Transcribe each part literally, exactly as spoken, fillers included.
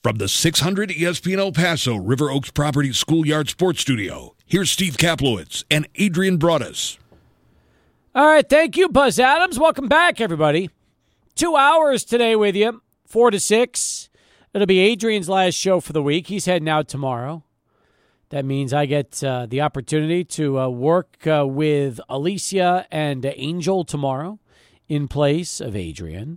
From the six hundred E S P N El Paso River Oaks Properties Schoolyard Sports Studio, here's Steve Kaplowitz and Adrian Broadus. All right, thank you, Buzz Adams. Welcome back, everybody. Two hours today with you, four to six. It'll be Adrian's last show for the week. He's heading out tomorrow. That means I get uh, the opportunity to uh, work uh, with Alicia and uh, Angel tomorrow in place of Adrian.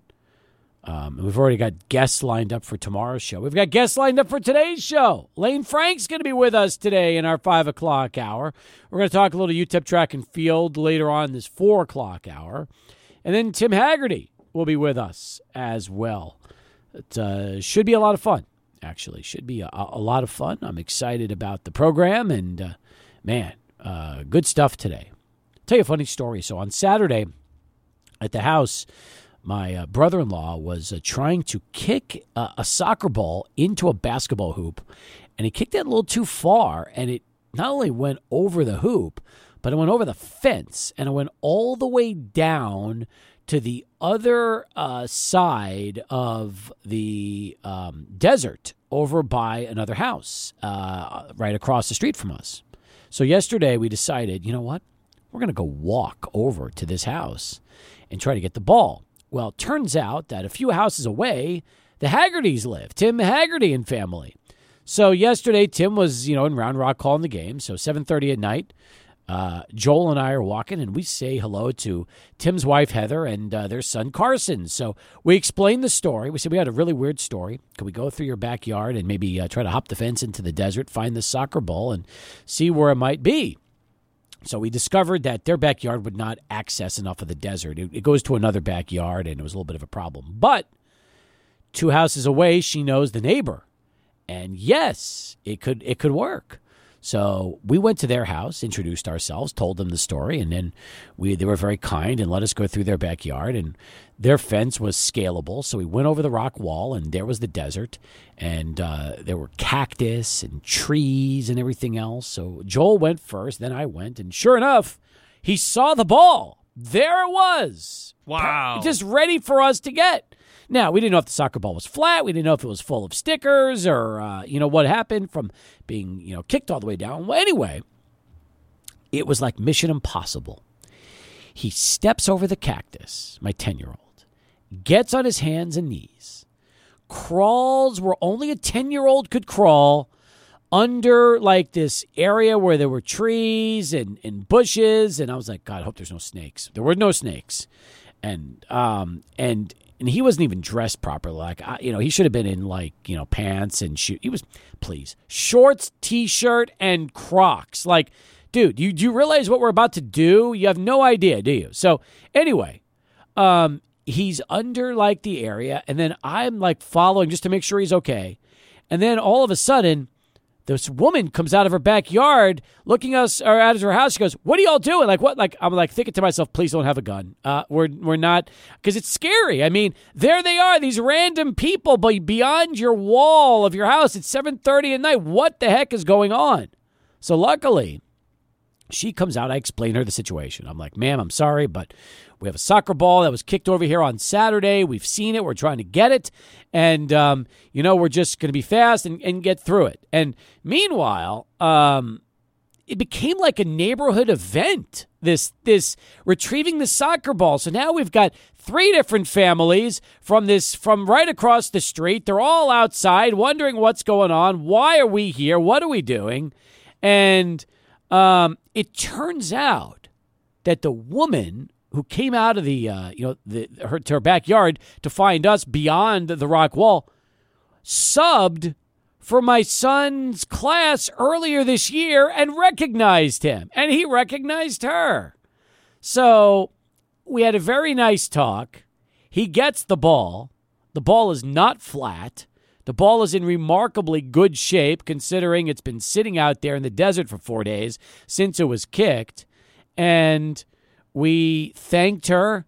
Um, we've already got guests lined up for tomorrow's show. We've got guests lined up for today's show. Lane Frank's going to be with us today in our five o'clock hour. We're going to talk a little U T E P track and field later on this four o'clock hour. And then Tim Haggerty will be with us as well. It uh, should be a lot of fun, actually. Should be a, a lot of fun. I'm excited about the program, and, uh, man, uh, good stuff today. I'll tell you a funny story. So on Saturday at the house, my uh, brother-in-law was uh, trying to kick uh, a soccer ball into a basketball hoop, and he kicked it a little too far, and it not only went over the hoop, but it went over the fence, and it went all the way down to the other uh, side of the um, desert over by another house uh, right across the street from us. So yesterday we decided, you know what? We're going to go walk over to this house and try to get the ball. Well, it turns out that a few houses away, the Haggertys live, Tim Haggerty and family. So yesterday, Tim was, you know, in Round Rock calling the game. So seven thirty at night, uh, Joel and I are walking, and we say hello to Tim's wife, Heather, and uh, their son, Carson. So we explained the story. We said, we had a really weird story. Could we go through your backyard and maybe uh, try to hop the fence into the desert, find the soccer ball, and see where it might be? So we discovered that their backyard would not access enough of the desert. It, it goes to another backyard, and it was a little bit of a problem. But two houses away, she knows the neighbor. And yes, it could it could work. So we went to their house, introduced ourselves, told them the story, and then we they were very kind and let us go through their backyard. And their fence was scalable, so we went over the rock wall, and there was the desert, and uh, there were cactus and trees and everything else. So Joel went first, then I went, and sure enough, he saw the ball. There it was. Wow. Just ready for us to get. Now, we didn't know if the soccer ball was flat. We didn't know if it was full of stickers or, uh, you know, what happened from being, you know, kicked all the way down. Well, anyway, it was like Mission Impossible. He steps over the cactus, my ten-year-old, gets on his hands and knees, crawls where only a ten-year-old could crawl under, like, this area where there were trees and, and bushes. And I was like, God, I hope there's no snakes. There were no snakes. And, um, and, And he wasn't even dressed properly. Like, I, you know, he should have been in, like, you know, pants and shoes. He was, please, shorts, T-shirt, and Crocs. Like, dude, you, do you realize what we're about to do? You have no idea, do you? So, anyway, um, he's under, like, the area, and then I'm, like, following just to make sure he's okay. And then all of a sudden, this woman comes out of her backyard looking us or out of her house. She goes, "What are y'all doing?" Like, what? Like, I'm like thinking to myself, please don't have a gun. Uh, we're we're not, because it's scary. I mean, there they are, these random people, but beyond your wall of your house, it's seven thirty at night. What the heck is going on? So luckily, she comes out. I explain her the situation. I'm like, "Ma'am, I'm sorry, but we have a soccer ball that was kicked over here on Saturday. We've seen it. We're trying to get it. And, um, you know, we're just going to be fast and, and get through it." And meanwhile, um, it became like a neighborhood event, this this retrieving the soccer ball. So now we've got three different families from this from right across the street. They're all outside wondering what's going on. Why are we here? What are we doing? And um, it turns out that the woman who came out of the, uh, you know, the, her, to her backyard to find us beyond the rock wall, subbed for my son's class earlier this year and recognized him, and he recognized her. So we had a very nice talk. He gets the ball. The ball is not flat. The ball is in remarkably good shape, considering it's been sitting out there in the desert for four days since it was kicked. And we thanked her,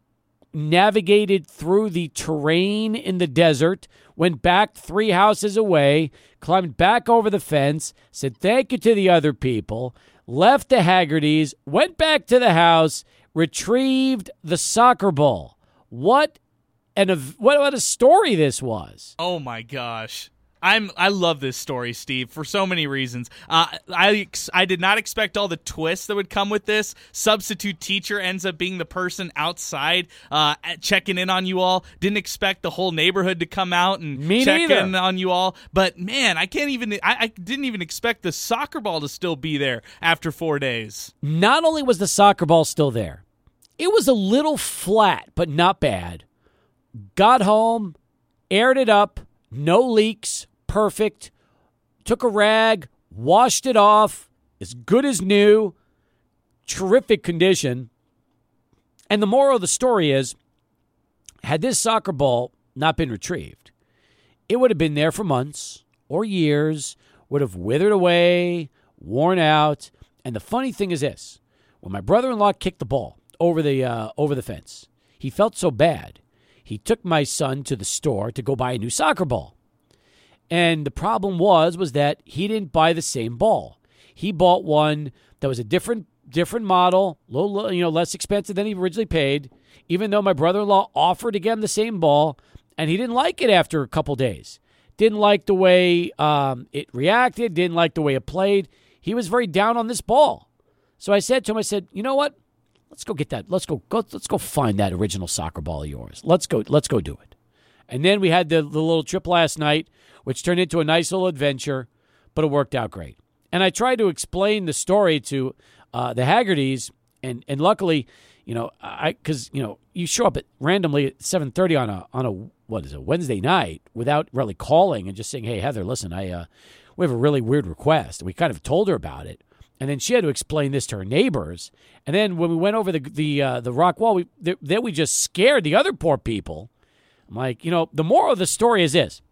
navigated through the terrain in the desert, went back three houses away, climbed back over the fence, said thank you to the other people, left the Haggertys, went back to the house, retrieved the soccer ball. What an what, what a story this was. Oh, my gosh. I'm I love this story, Steve, for so many reasons. Uh, I I did not expect all the twists that would come with this. Substitute teacher ends up being the person outside uh, checking in on you all. Didn't expect the whole neighborhood to come out and Me check neither. in on you all. But man, I can't even. I, I didn't even expect the soccer ball to still be there after four days. Not only was the soccer ball still there, it was a little flat, but not bad. Got home, aired it up, no leaks. Perfect. Took a rag, washed it off, as good as new, terrific condition. And the moral of the story is, had this soccer ball not been retrieved, it would have been there for months or years, would have withered away, worn out. And the funny thing is this, when my brother-in-law kicked the ball over the uh, over the fence, he felt so bad, he took my son to the store to go buy a new soccer ball. And the problem was, was that he didn't buy the same ball. He bought one that was a different different model, a little, you know, less expensive than he originally paid, even though my brother-in-law offered again the same ball, and he didn't like it after a couple days. Didn't like the way um, it reacted, didn't like the way it played. He was very down on this ball. So I said to him, I said, you know what? Let's go get that. Let's go, go let's go find that original soccer ball of yours. Let's go, let's go do it. And then we had the, the little trip last night, which turned into a nice little adventure, but it worked out great. And I tried to explain the story to uh, the Haggertys, and and luckily, you know, I because you know you show up at randomly at seven thirty on a on a what is it Wednesday night without really calling and just saying, hey Heather, listen, I uh, we have a really weird request. We kind of told her about it, and then she had to explain this to her neighbors. And then when we went over the the uh, the rock wall, we th- then we just scared the other poor people. I'm like, you know, the moral of the story is this.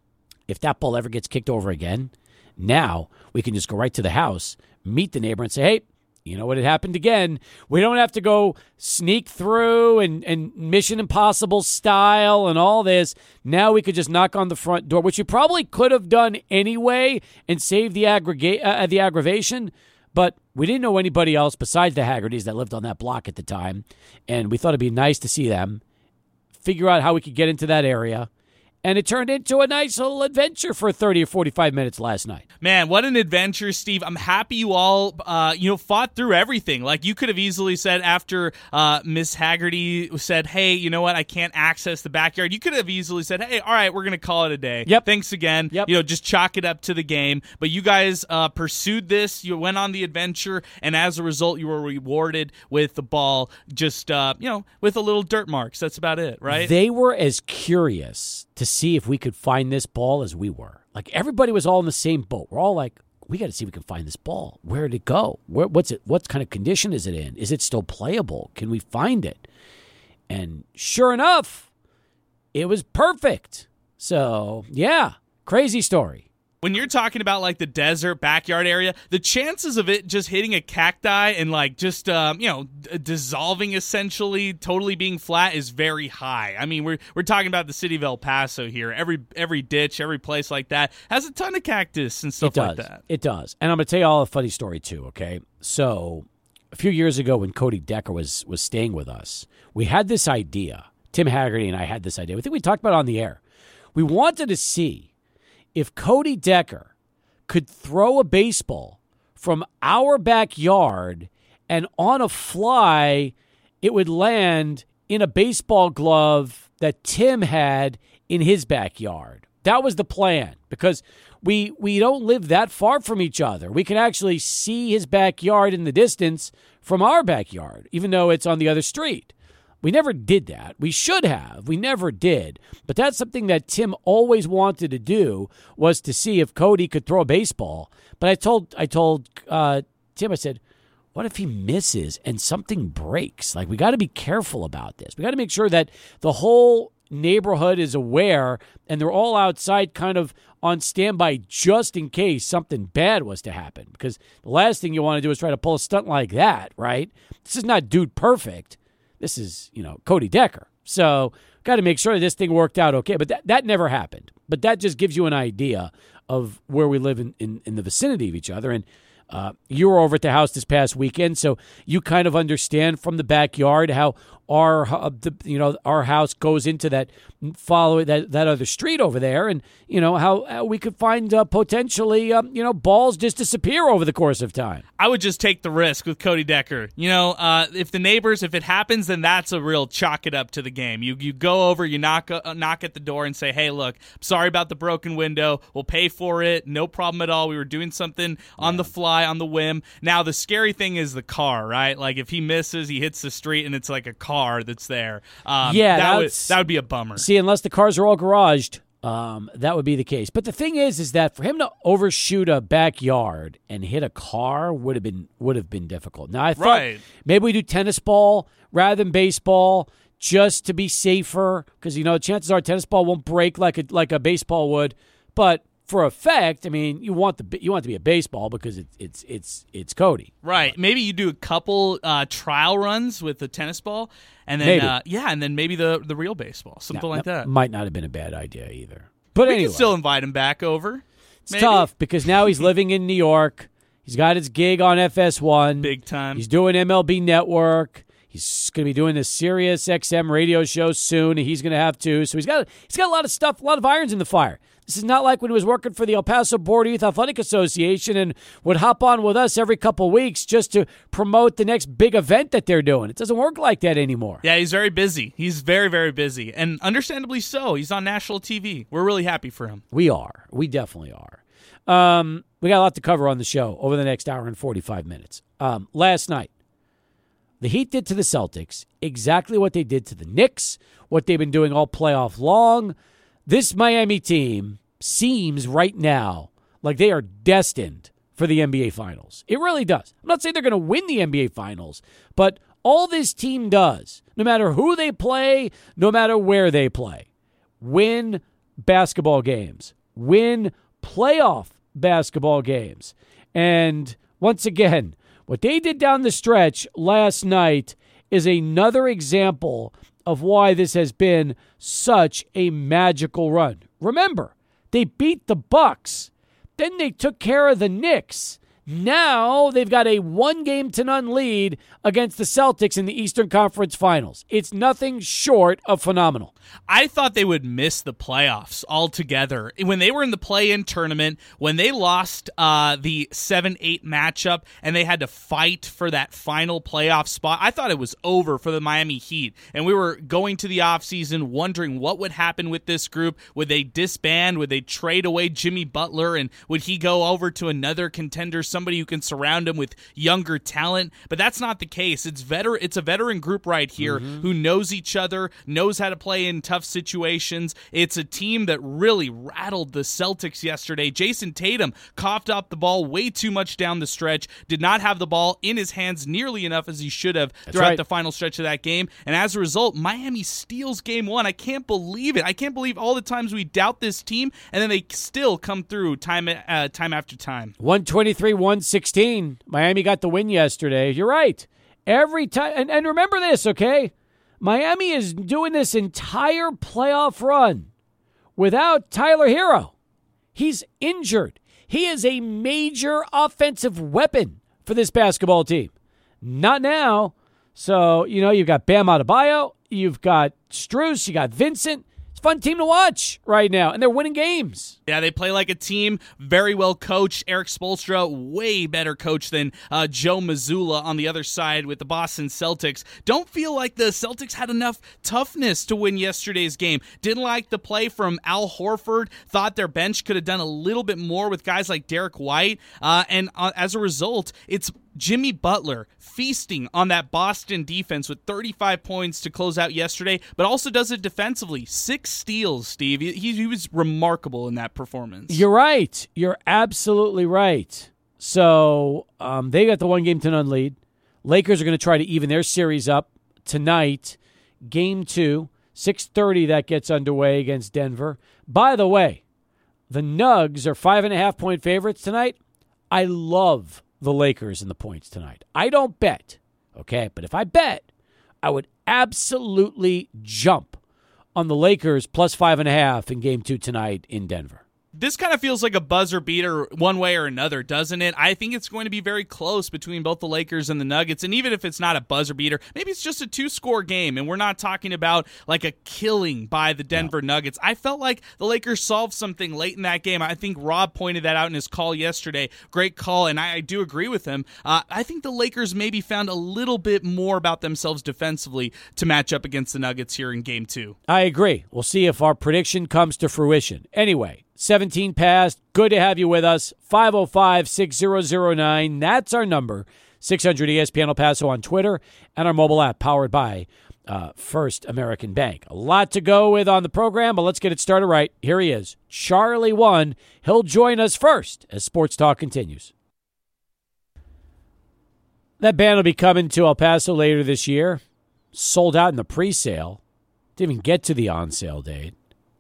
If that ball ever gets kicked over again, now we can just go right to the house, meet the neighbor, and say, hey, you know what, it happened again. We don't have to go sneak through and, and Mission Impossible style and all this. Now we could just knock on the front door, which you probably could have done anyway and saved the, aggregate, uh, the aggravation. But we didn't know anybody else besides the Haggertys that lived on that block at the time. And we thought it'd be nice to see them, figure out how we could get into that area. And it turned into a nice little adventure for thirty or forty-five minutes last night. Man, what an adventure, Steve. I'm happy you all, uh, you know, fought through everything. Like, you could have easily said after uh, Miss Haggerty said, hey, you know what, I can't access the backyard. You could have easily said, hey, all right, we're going to call it a day. Yep. Thanks again. Yep. You know, just chalk it up to the game. But you guys uh, pursued this. You went on the adventure. And as a result, you were rewarded with the ball, just, uh, you know, with a little dirt marks. That's about it, right? They were as curious to see if we could find this ball as we were. Like, everybody was all in the same boat. We're all like, we got to see if we can find this ball. Where did it go? Where, what's it? What kind of condition is it in? Is it still playable? Can we find it? And sure enough, it was perfect. So, yeah, crazy story. When you're talking about, like, the desert backyard area, the chances of it just hitting a cacti and, like, just, um, you know, d- dissolving essentially, totally being flat is very high. I mean, we're we're talking about the city of El Paso here. Every every ditch, every place like that has a ton of cactus and stuff it does. like that. It does. And I'm going to tell you all a funny story, too, okay? So a few years ago when Cody Decker was was staying with us, we had this idea. Tim Haggerty and I had this idea. I think we talked about it on the air. We wanted to see if Cody Decker could throw a baseball from our backyard and on a fly, it would land in a baseball glove that Tim had in his backyard. That was the plan, because we we don't live that far from each other. We can actually see his backyard in the distance from our backyard, even though it's on the other street. We never did that. We should have. We never did. But that's something that Tim always wanted to do, was to see if Cody could throw a baseball. But I told I told uh, Tim, I said, what if he misses and something breaks? Like, we got to be careful about this. We got to make sure that the whole neighborhood is aware and they're all outside kind of on standby just in case something bad was to happen. Because the last thing you want to do is try to pull a stunt like that, right? This is not Dude Perfect. This is, you know, Cody Decker. So got to make sure that this thing worked out okay. But that, that never happened. But that just gives you an idea of where we live in, in, in the vicinity of each other. And uh, you were over at the house this past weekend, so you kind of understand from the backyard how our uh, the, you know our house goes into that follow that that other street over there, and you know how, how we could find uh, potentially um, you know balls just disappear over the course of time. I would just take the risk with Cody Decker. You know, uh, if the neighbors, if it happens, then that's a real chalk it up to the game. You you go over, you knock uh, knock at the door and say, hey, look, sorry about the broken window. We'll pay for it. No problem at all. We were doing something on the fly, on the whim. Now, the scary thing is the car, right? Like, if he misses, he hits the street, and it's like a car that's there. Um, yeah, that would, that would be a bummer. See, unless the cars are all garaged, um, that would be the case. But the thing is, is that for him to overshoot a backyard and hit a car would have been would have been difficult. Now, I thought Right. maybe we do tennis ball rather than baseball just to be safer, because you know chances are tennis ball won't break like a like a baseball would. But for effect, I mean, you want the you want it to be a baseball because it, it's it's it's Cody. Right. Maybe you do a couple uh, trial runs with the tennis ball, and then Maybe. uh, yeah, and then maybe the the real baseball, something Now, like that. Might not have been a bad idea either. But We anyway, can still invite him back over. it's maybe. tough because now he's living in New York. He's got his gig on F S one. Big time. He's doing M L B Network. He's going to be doing the Sirius X M radio show soon. And he's going to have to. So he's got he's got a lot of stuff, a lot of irons in the fire. This is not like when he was working for the El Paso Board Youth Athletic Association and would hop on with us every couple of weeks just to promote the next big event that they're doing. It doesn't work like that anymore. Yeah, he's very busy. He's very, very busy. And understandably so. He's on national T V. We're really happy for him. We are. We definitely are. Um, we got a lot to cover on the show over the next hour and forty-five minutes. Um, last night, the Heat did to the Celtics exactly what they did to the Knicks, what they've been doing all playoff long. This Miami team seems right now like they are destined for the N B A Finals. It really does. I'm not saying they're going to win the N B A Finals, but all this team does, no matter who they play, no matter where they play, win basketball games, win playoff basketball games. And once again, what they did down the stretch last night is another example of why this has been such a magical run. Remember, they beat the Bucks. Then they took care of the Knicks. Now they've got a one-game to none lead against the Celtics in the Eastern Conference Finals. It's nothing short of phenomenal. I thought they would miss the playoffs altogether. When they were in the play-in tournament, when they lost uh, the seven eight matchup and they had to fight for that final playoff spot, I thought it was over for the Miami Heat. And we were going to the offseason wondering what would happen with this group. Would they disband? Would they trade away Jimmy Butler? And would he go over to another contender, somebody who can surround him with younger talent? But that's not the case. It's veteran. It's a veteran group right here mm-hmm. who knows each other, knows how to play in tough situations. It's a team that really rattled the Celtics yesterday. Jason Tatum coughed up the ball way too much down the stretch, did not have the ball in his hands nearly enough as he should have That's throughout right. the final stretch of that game. And as a result, Miami steals game one. I can't believe it. I can't believe all the times we doubt this team, and then they still come through time, uh, time after time. one twenty-three one sixteen. Miami got the win yesterday. You're right. Every time, and, and remember this, okay? Miami is doing this entire playoff run without Tyler Hero. He's injured. He is a major offensive weapon for this basketball team. Not now. So, you know, you've got Bam Adebayo, you've got Strus, you got Vincent. It's a fun team to watch right now, and they're winning games. Yeah, they play like a team, very well coached. Eric Spoelstra, way better coach than uh, Joe Mazzulla on the other side with the Boston Celtics. Don't feel like the Celtics had enough toughness to win yesterday's game. Didn't like the play from Al Horford. Thought their bench could have done a little bit more with guys like Derek White. Uh, and uh, as a result, it's Jimmy Butler feasting on that Boston defense with thirty-five points to close out yesterday, but also does it defensively. Six steals, Steve. He, he was remarkable in that performance. You're right. You're absolutely right. So um, they got the one game to none lead. Lakers are going to try to even their series up tonight. Game two, six thirty that gets underway against Denver. By the way, the Nugs are five and a half point favorites tonight. I love the Lakers in the points tonight. I don't bet, okay? But if I bet, I would absolutely jump on the Lakers plus five and a half in game two tonight in Denver. This kind of feels like a buzzer beater one way or another, doesn't it? I think it's going to be very close between both the Lakers and the Nuggets, and even if it's not a buzzer beater, maybe it's just a two-score game, and we're not talking about like a killing by the Denver yeah. Nuggets. I felt like the Lakers solved something late in that game. I think Rob pointed that out in his call yesterday. Great call, and I, I do agree with him. Uh, I think the Lakers maybe found a little bit more about themselves defensively to match up against the Nuggets here in game two. I agree. We'll see if our prediction comes to fruition. Anyway, seventeen past. Good to have you with us. five oh five, six oh oh nine. That's our number. six hundred E S P N El Paso on Twitter and our mobile app powered by uh, First American Bank. A lot to go with on the program, but let's get it started right. Here he is, Charlie One. He'll join us first as Sports Talk continues. That band will be coming to El Paso later this year. Sold out in the pre-sale. Didn't even get to the on-sale date.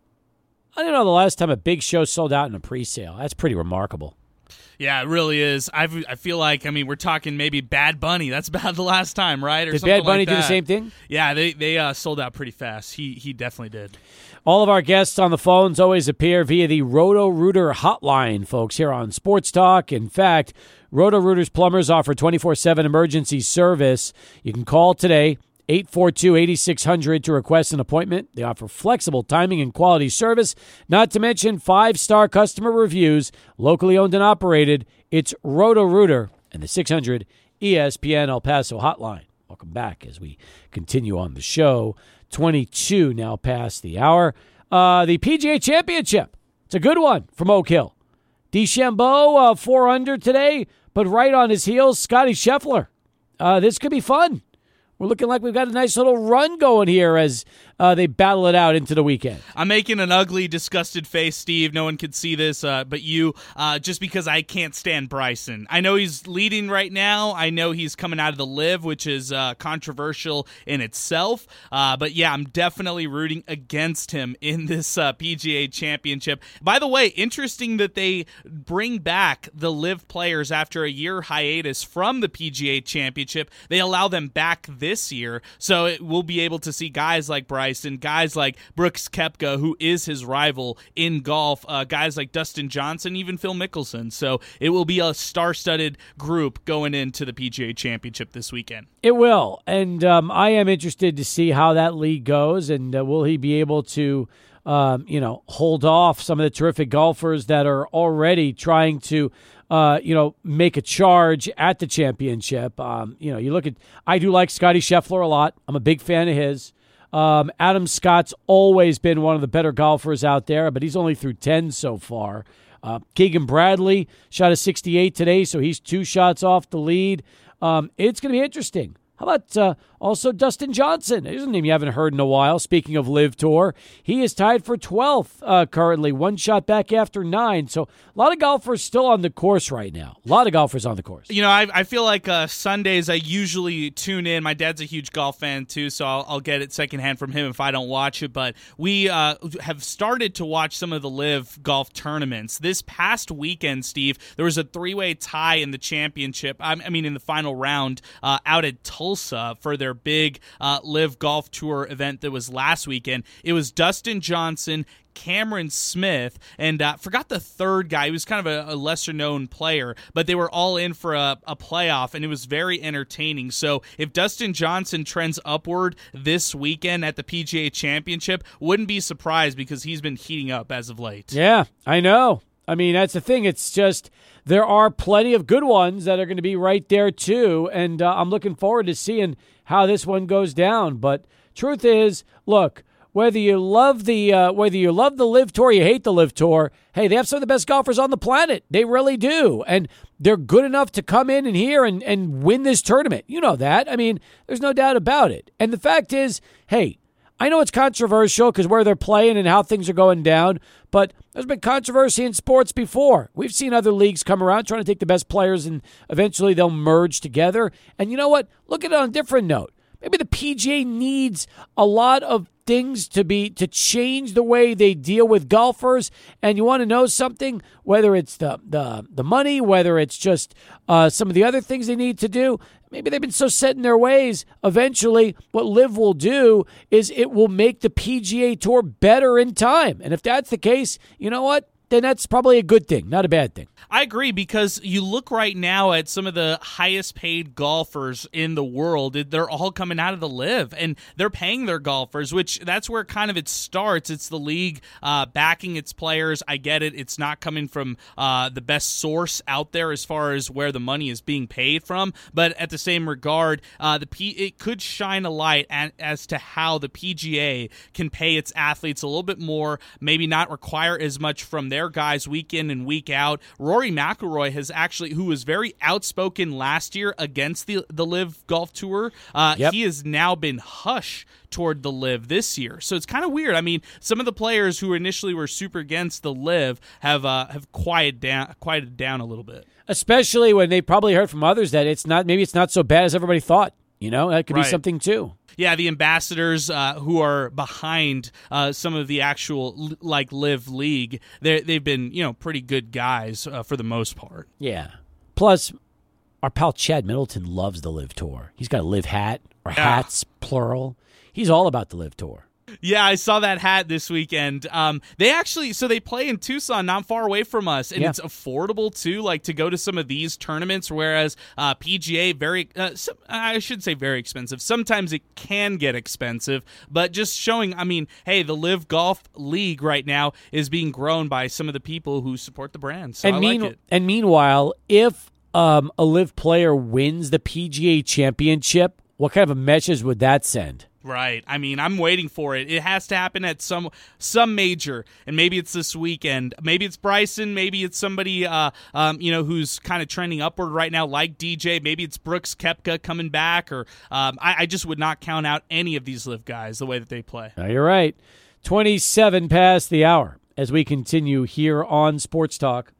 I don't know the last time a big show sold out in a pre-sale. That's pretty remarkable. Yeah, it really is. I I feel like, I mean, we're talking maybe Bad Bunny. That's about the last time, right? Or did something Bad Bunny like do that. the same thing? Yeah, they they uh, sold out pretty fast. He he definitely did. All of our guests on the phones always appear via the Roto-Rooter hotline, folks, here on Sports Talk. In fact, Roto-Rooter's plumbers offer twenty-four seven emergency service. You can call today, eight four two, eight six hundred to request an appointment. They offer flexible timing and quality service, not to mention five-star customer reviews, locally owned and operated. It's Roto-Rooter and the six hundred E S P N El Paso hotline. Welcome back as we continue on the show. twenty-two now past the hour. Uh, the P G A Championship. It's a good one from Oak Hill. DeChambeau, uh, four under today, but right on his heels, Scotty Scheffler. Uh, this could be fun. We're looking like we've got a nice little run going here as uh, they battle it out into the weekend. I'm making an ugly, disgusted face, Steve. No one can see this uh, but you, uh, just because I can't stand Bryson. I know he's leading right now. I know he's coming out of the Live, which is uh, controversial in itself. Uh, but, yeah, I'm definitely rooting against him in this uh, P G A Championship. By the way, interesting that they bring back the Live players after a year hiatus from the P G A Championship. They allow them back this This year, so it, we'll be able to see guys like Bryson, guys like Brooks Koepka, who is his rival in golf, uh, guys like Dustin Johnson, even Phil Mickelson. So it will be a star-studded group going into the P G A Championship this weekend. It will, and um, I am interested to see how that league goes, and uh, will he be able to, um, you know, hold off some of the terrific golfers that are already trying to Uh, you know, make a charge at the championship. Um, you know, you look at, I do like Scotty Scheffler a lot. I'm a big fan of his. Um, Adam Scott's always been one of the better golfers out there, but he's only through ten so far. Uh, Keegan Bradley shot a sixty-eight today, so he's two shots off the lead. Um, it's going to be interesting. How about uh, also Dustin Johnson? There's a name you haven't heard in a while. Speaking of Live Tour, he is tied for twelfth uh, currently, one shot back after nine. So a lot of golfers still on the course right now. A lot of golfers on the course. You know, I, I feel like uh, Sundays I usually tune in. My dad's a huge golf fan too, so I'll, I'll get it secondhand from him if I don't watch it. But we uh, have started to watch some of the Live golf tournaments. This past weekend, Steve, there was a three-way tie in the championship. I, I mean, in the final round uh, out at Tulsa. For their big uh, Live Golf Tour event that was last weekend. It was Dustin Johnson, Cameron Smith, and uh, forgot the third guy. He was kind of a, a lesser-known player, but they were all in for a, a playoff, and it was very entertaining. So if Dustin Johnson trends upward this weekend at the P G A Championship, wouldn't be surprised because he's been heating up as of late. Yeah, I know. I mean, that's the thing. It's just there are plenty of good ones that are going to be right there, too, and uh, I'm looking forward to seeing how this one goes down. But truth is, look, whether you love the uh, whether you love the Live Tour or you hate the Live Tour, hey, they have some of the best golfers on the planet. They really do. And they're good enough to come in and here and, and win this tournament. You know that. I mean, there's no doubt about it. And the fact is, hey, I know it's controversial because where they're playing and how things are going down, but there's been controversy in sports before. We've seen other leagues come around trying to take the best players and eventually they'll merge together. And you know what? Look at it on a different note. Maybe the P G A needs a lot of things to be to change the way they deal with golfers. And you want to know something? Whether it's the the, the money, whether it's just uh, some of the other things they need to do. Maybe they've been so set in their ways, eventually what Live will do is it will make the P G A Tour better in time. And if that's the case, you know what? then that's probably a good thing, not a bad thing. I agree, because you look right now at some of the highest paid golfers in the world, they're all coming out of the Live, and they're paying their golfers, which that's where kind of it starts. It's the league uh, backing its players. I get it. It's not coming from uh, the best source out there as far as where the money is being paid from, but at the same regard, uh, the P- it could shine a light at, as to how the P G A can pay its athletes a little bit more, maybe not require as much from their guys week in and week out. Rory McIlroy has actually, who was very outspoken last year against the the Live Golf Tour, uh, yep. he has now been hush toward the Live this year. So it's kind of weird. I mean, some of the players who initially were super against the Live have uh, have quieted down quieted down a little bit. Especially when they probably heard from others that it's not maybe it's not so bad as everybody thought. You know, that could Right. be something too. Yeah, the ambassadors uh, who are behind uh, some of the actual like Live League, they they've been, you know, pretty good guys uh, for the most part. Yeah. Plus, our pal Chad Middleton loves the Live Tour. He's got a Live hat, or Yeah. hats, plural. He's all about the Live Tour. Yeah, I saw that hat this weekend. Um, they actually, so they play in Tucson, not far away from us, and Yeah. it's affordable too, like to go to some of these tournaments. Whereas uh, P G A, very, uh, some, I should say, very expensive. Sometimes it can get expensive, but just showing. I mean, hey, the Live Golf League right now is being grown by some of the people who support the brand. So and I mean, like it. And meanwhile, if um, a Live player wins the P G A Championship, what kind of a message would that send? Right. I mean, I'm waiting for it. It has to happen at some some major, and maybe it's this weekend. Maybe it's Bryson. Maybe it's somebody, uh, um, you know, who's kind of trending upward right now, like D J. Maybe it's Brooks Koepka coming back, or um, I, I just would not count out any of these Live guys the way that they play. No, you're right. twenty-seven past the hour as we continue here on Sports Talk.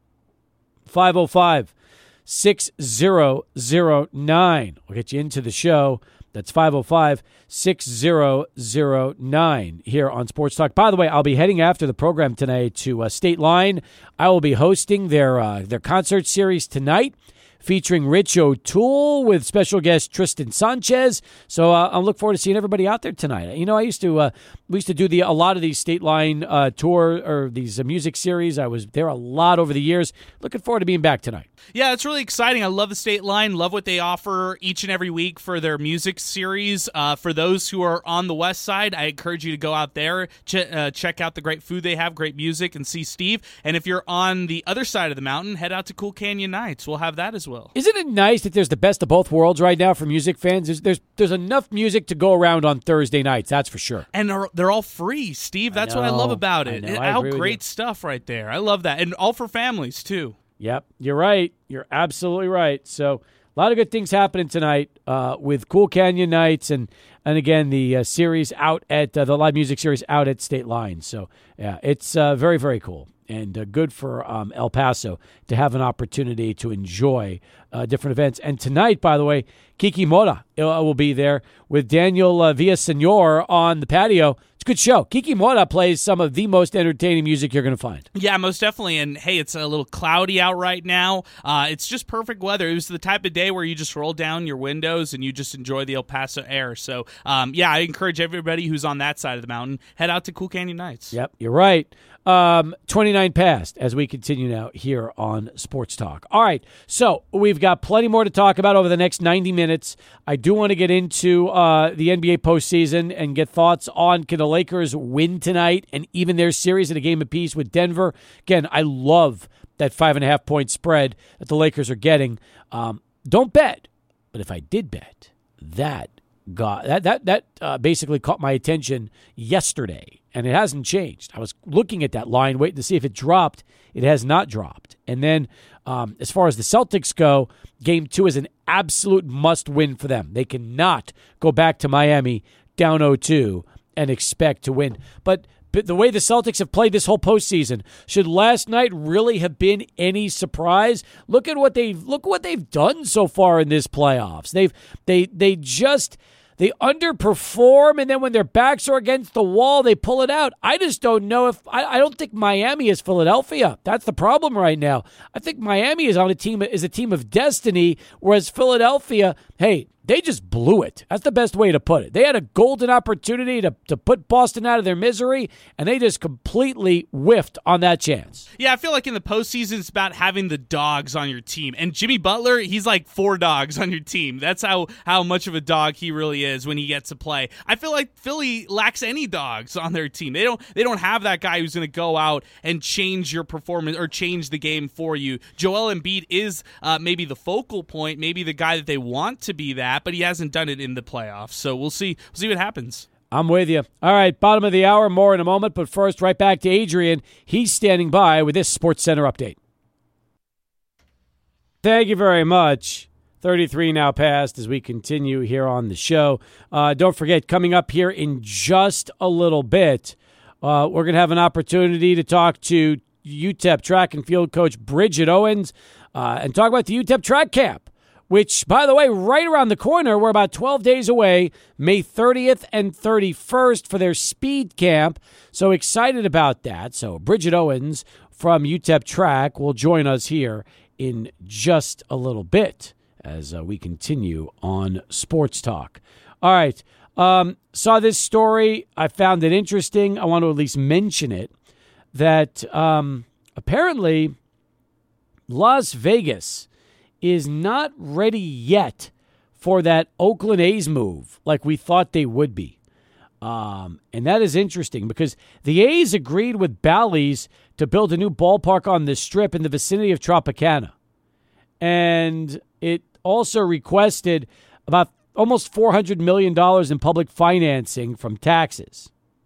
five oh five, six oh oh nine. We'll get you into the show. That's five oh five, six oh oh nine here on Sports Talk. By the way, I'll be heading after the program tonight to uh, State Line. I will be hosting their uh, their concert series tonight, featuring Rich O'Toole with special guest Tristan Sanchez. So uh, I look forward to seeing everybody out there tonight. You know, I used to uh, we used to do the a lot of these State Line uh, tour or these uh, music series. I was there a lot over the years. Looking forward to being back tonight. Yeah, it's really exciting. I love the State Line. Love what they offer each and every week for their music series. Uh, for those who are on the west side, I encourage you to go out there, ch- uh, check out the great food they have, great music, and see Steve. And if you're on the other side of the mountain, head out to Cool Canyon Nights. We'll have that as well. Isn't it nice that there's the best of both worlds right now for music fans? There's there's, there's enough music to go around on Thursday nights, that's for sure. And they're, they're all free, Steve. That's what I love about it. I know, I How agree with great you. stuff right there. I love that. And all for families, too. Yep, you're right. You're absolutely right. So a lot of good things happening tonight uh, with Cool Canyon Nights and, and again, the uh, series out at, uh, the live music series out at State Line. So, yeah, it's uh, very, very cool. And uh, good for um, El Paso to have an opportunity to enjoy uh, different events. And tonight, by the way, Kiki Mora uh, will be there with Daniel uh, Villasenor on the patio. It's a good show. Kiki Mora plays some of the most entertaining music you're going to find. Yeah, most definitely. And hey, it's a little cloudy out right now. Uh, it's just perfect weather. It was the type of day where you just roll down your windows and you just enjoy the El Paso air. So, um, yeah, I encourage everybody who's on that side of the mountain, head out to Cool Canyon Nights. Yep, you're right. Um, twenty-nine past as we continue now here on Sports Talk. All right, so we've got plenty more to talk about over the next ninety minutes. I do want to get into uh, the N B A postseason and get thoughts on can the Lakers win tonight and even their series at a game apiece with Denver. Again, I love that five and a half point spread that the Lakers are getting. Um, don't bet, but if I did bet, that got that that that uh, basically caught my attention yesterday. And it hasn't changed. I was looking at that line, waiting to see if it dropped. It has not dropped. And then um, as far as the Celtics go, game two is an absolute must-win for them. They cannot go back to Miami down oh two and expect to win. But, but the way the Celtics have played this whole postseason, should last night really have been any surprise? Look at what they've look what they've done so far in this playoffs. They've they they just They underperform, and then when their backs are against the wall, they pull it out. I just don't know if I, I don't think Miami is Philadelphia. That's the problem right now. I think Miami is on a team is a team of destiny, whereas Philadelphia, hey, they just blew it. That's the best way to put it. They had a golden opportunity to, to put Boston out of their misery, and they just completely whiffed on that chance. Yeah, I feel like in the postseason, it's about having the dogs on your team. And Jimmy Butler, he's like four dogs on your team. That's how, how much of a dog he really is when he gets to play. I feel like Philly lacks any dogs on their team. They don't they don't have that guy who's going to go out and change your performance or change the game for you. Joel Embiid is uh, maybe the focal point, maybe the guy that they want to be that, but he hasn't done it in the playoffs. So we'll see. We'll see what happens. I'm with you. All right, bottom of the hour, more in a moment. But first, right back to Adrian. He's standing by with this Sports Center update. Thank you very much. thirty-three now passed as we continue here on the show. Uh, don't forget, coming up here in just a little bit, uh, we're going to have an opportunity to talk to U T E P track and field coach Bridget Owens uh, and talk about the U T E P track camp, which, by the way, right around the corner, we're about twelve days away, May thirtieth and thirty-first for their speed camp. So excited about that. So Bridget Owens from U T E P Track will join us here in just a little bit as uh, we continue on Sports Talk. All right. Um, saw this story. I found it interesting. I want to at least mention it, that um, apparently Las Vegas is not ready yet for that Oakland A's move like we thought they would be. Um, and that is interesting because the A's agreed with Bally's to build a new ballpark on the Strip in the vicinity of Tropicana. And it also requested about almost four hundred million dollars in public financing from taxes.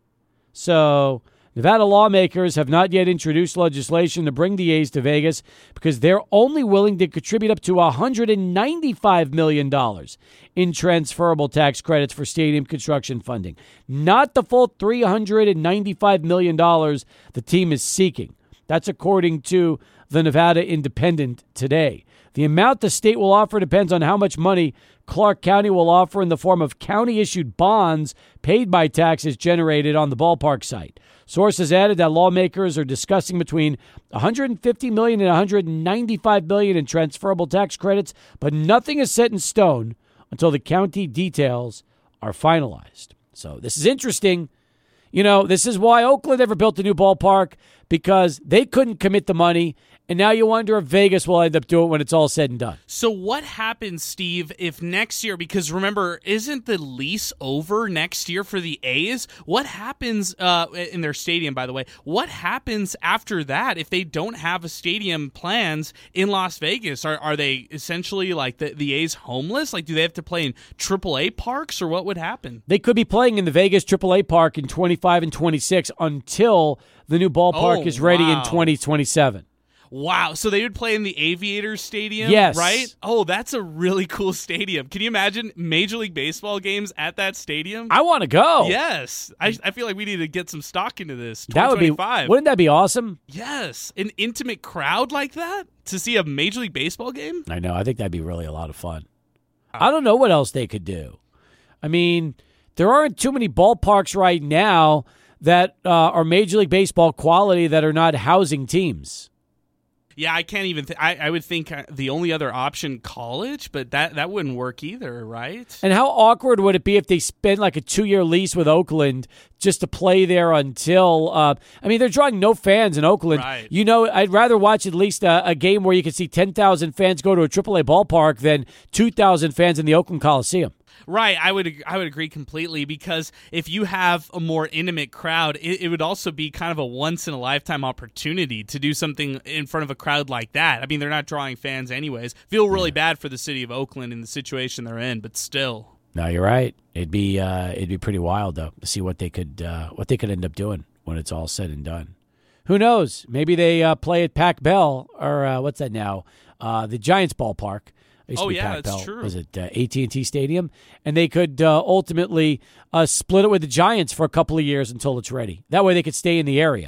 So Nevada lawmakers have not yet introduced legislation to bring the A's to Vegas because they're only willing to contribute up to one hundred ninety-five million dollars in transferable tax credits for stadium construction funding, not the full three hundred ninety-five million dollars the team is seeking. That's according to the Nevada Independent today. The amount the state will offer depends on how much money Clark County will offer in the form of county-issued bonds paid by taxes generated on the ballpark site. Sources added that lawmakers are discussing between one hundred fifty million dollars and one hundred ninety-five million dollars in transferable tax credits, but nothing is set in stone until the county details are finalized. So this is interesting. You know, this is why Oakland never built a new ballpark, because they couldn't commit the money. And now you wonder if Vegas will end up doing it when it's all said and done. So what happens, Steve, if next year, because remember, isn't the lease over next year for the A's? What happens uh, in their stadium, by the way? What happens after that if they don't have a stadium plans in Las Vegas? Are are they essentially like the, the A's homeless? Like, do they have to play in triple A parks, or what would happen? They could be playing in the Vegas triple A park in twenty-five and twenty-six until the new ballpark Oh, is ready wow. in twenty twenty-seven. Wow, so they would play in the Aviators Stadium, Yes. right? Oh, that's a really cool stadium. Can you imagine Major League Baseball games at that stadium? I want to go. Yes. I, I feel like we need to get some stock into this. That would be. Wouldn't that be awesome? Yes. An intimate crowd like that to see a Major League Baseball game? I know. I think that'd be really a lot of fun. I don't know what else they could do. I mean, there aren't too many ballparks right now that uh, are Major League Baseball quality that are not housing teams. Yeah, I can't even th- I, I would think the only other option, college, but that, that wouldn't work either, right? And how awkward would it be if they spend like a two-year lease with Oakland just to play there until uh, – I mean, they're drawing no fans in Oakland. Right. You know, I'd rather watch at least a, a game where you can see ten thousand fans go to a triple A ballpark than two thousand fans in the Oakland Coliseum. Right, I would I would agree completely, because if you have a more intimate crowd, it, it would also be kind of a once-in-a-lifetime opportunity to do something in front of a crowd like that. I mean, they're not drawing fans anyways. Feel really yeah. bad for the city of Oakland in the situation they're in, but still. No, you're right. It'd be uh, it'd be pretty wild though to see what they could uh, what they could end up doing when it's all said and done. Who knows? Maybe they uh, play at Pac Bell or uh, what's that now? Uh, the Giants ballpark. Oh, yeah, that's true. Was it uh, A T and T Stadium? And they could uh, ultimately uh, split it with the Giants for a couple of years until it's ready. That way they could stay in the area.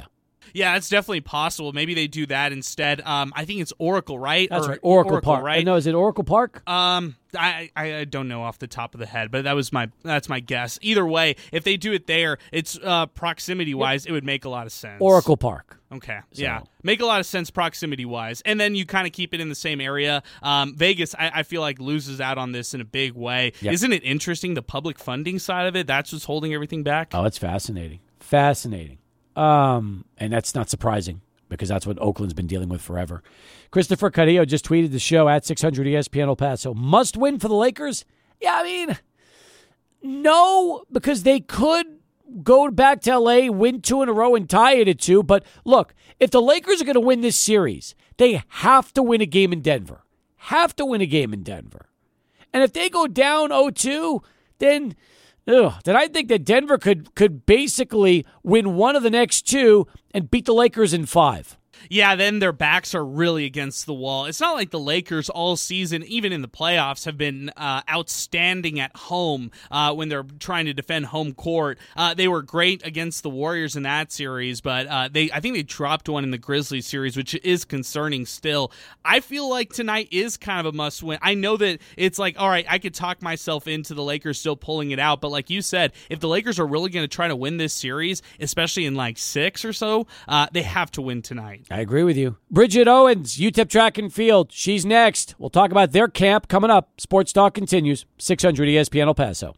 Yeah, it's definitely possible. Maybe they do that instead. Um, I think it's Oracle, right? That's or right. Oracle, Oracle Park. right? No, is it Oracle Park? Um, I, I I don't know off the top of the head, but that was my that's my guess. Either way, if they do it there, it's uh, proximity wise, yep. It would make a lot of sense. Oracle Park. Okay, so. yeah, make a lot of sense proximity wise, and then you kind of keep it in the same area. Um, Vegas, I, I feel like loses out on this in a big way. Yep. Isn't it interesting? The public funding side of it, that's what's holding everything back. Oh, it's fascinating, fascinating, um, and that's not surprising, because that's what Oakland's been dealing with forever. Christopher Carrillo just tweeted the show at six hundred E S P N El Paso. Must win for the Lakers? Yeah, I mean, no, because they could go back to L A, win two in a row, and tie it at two. But look, if the Lakers are going to win this series, they have to win a game in Denver. Have to win a game in Denver. And if they go down oh two, then... Ugh, then I think that Denver could could basically win one of the next two and beat the Lakers in five. Yeah, then their backs are really against the wall. It's not like the Lakers all season, even in the playoffs, have been uh, outstanding at home uh, when they're trying to defend home court. Uh, they were great against the Warriors in that series, but uh, they I think they dropped one in the Grizzlies series, which is concerning still. I feel like tonight is kind of a must-win. I know that it's like, all right, I could talk myself into the Lakers still pulling it out, but like you said, if the Lakers are really going to try to win this series, especially in like six or so, uh, they have to win tonight. I agree with you. Bridget Owens, U T E P Track and Field. She's next. We'll talk about their camp coming up. Sports Talk continues. six hundred E S P N El Paso.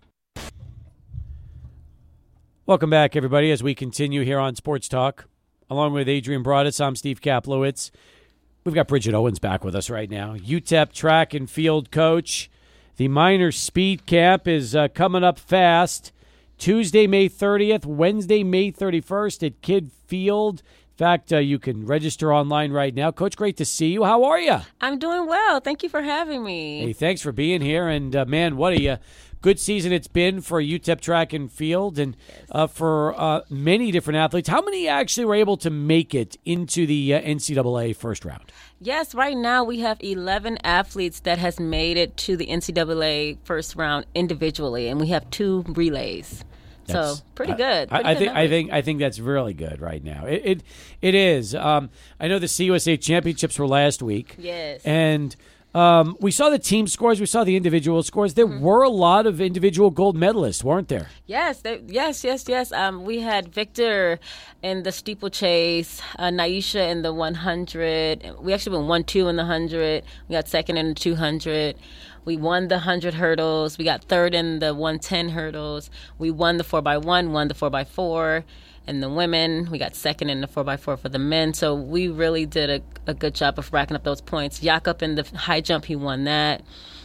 Welcome back, everybody, as we continue here on Sports Talk. Along with Adrian Broadus, I'm Steve Kaplowitz. We've got Bridget Owens back with us right now. U T E P Track and Field coach. The minor speed camp is uh, coming up fast. Tuesday, May thirtieth, Wednesday, May thirty-first at Kidd Field. In fact, uh, you can register online right now. Coach, great to see you. How are you? I'm doing well. Thank you for having me. Hey, thanks for being here. And, uh, man, what a uh, good season it's been for U T E P Track and Field and uh, for uh, many different athletes. How many actually were able to make it into the uh, N C double A first round? Yes, right now we have eleven athletes that has made it to the N C double A first round individually, and we have two relays. That's, so pretty good. Pretty I, I good think I think I think that's really good right now. It it, it is. Um, I know the C U S A championships were last week. Yes. And um, we saw the team scores. We saw the individual scores. There mm-hmm. were a lot of individual gold medalists, weren't there? Yes. They, yes. Yes. Yes. Um, we had Victor in the steeplechase, uh, Naisha in the one hundred. We actually went one two in the one hundred. We got second in the two hundred. We won the one hundred hurdles. We got third in the one ten hurdles. We won the four by one, won the four by four. And the women, we got second in the four by four for the men. So we really did a, a good job of racking up those points. Jakob in the high jump, he won that.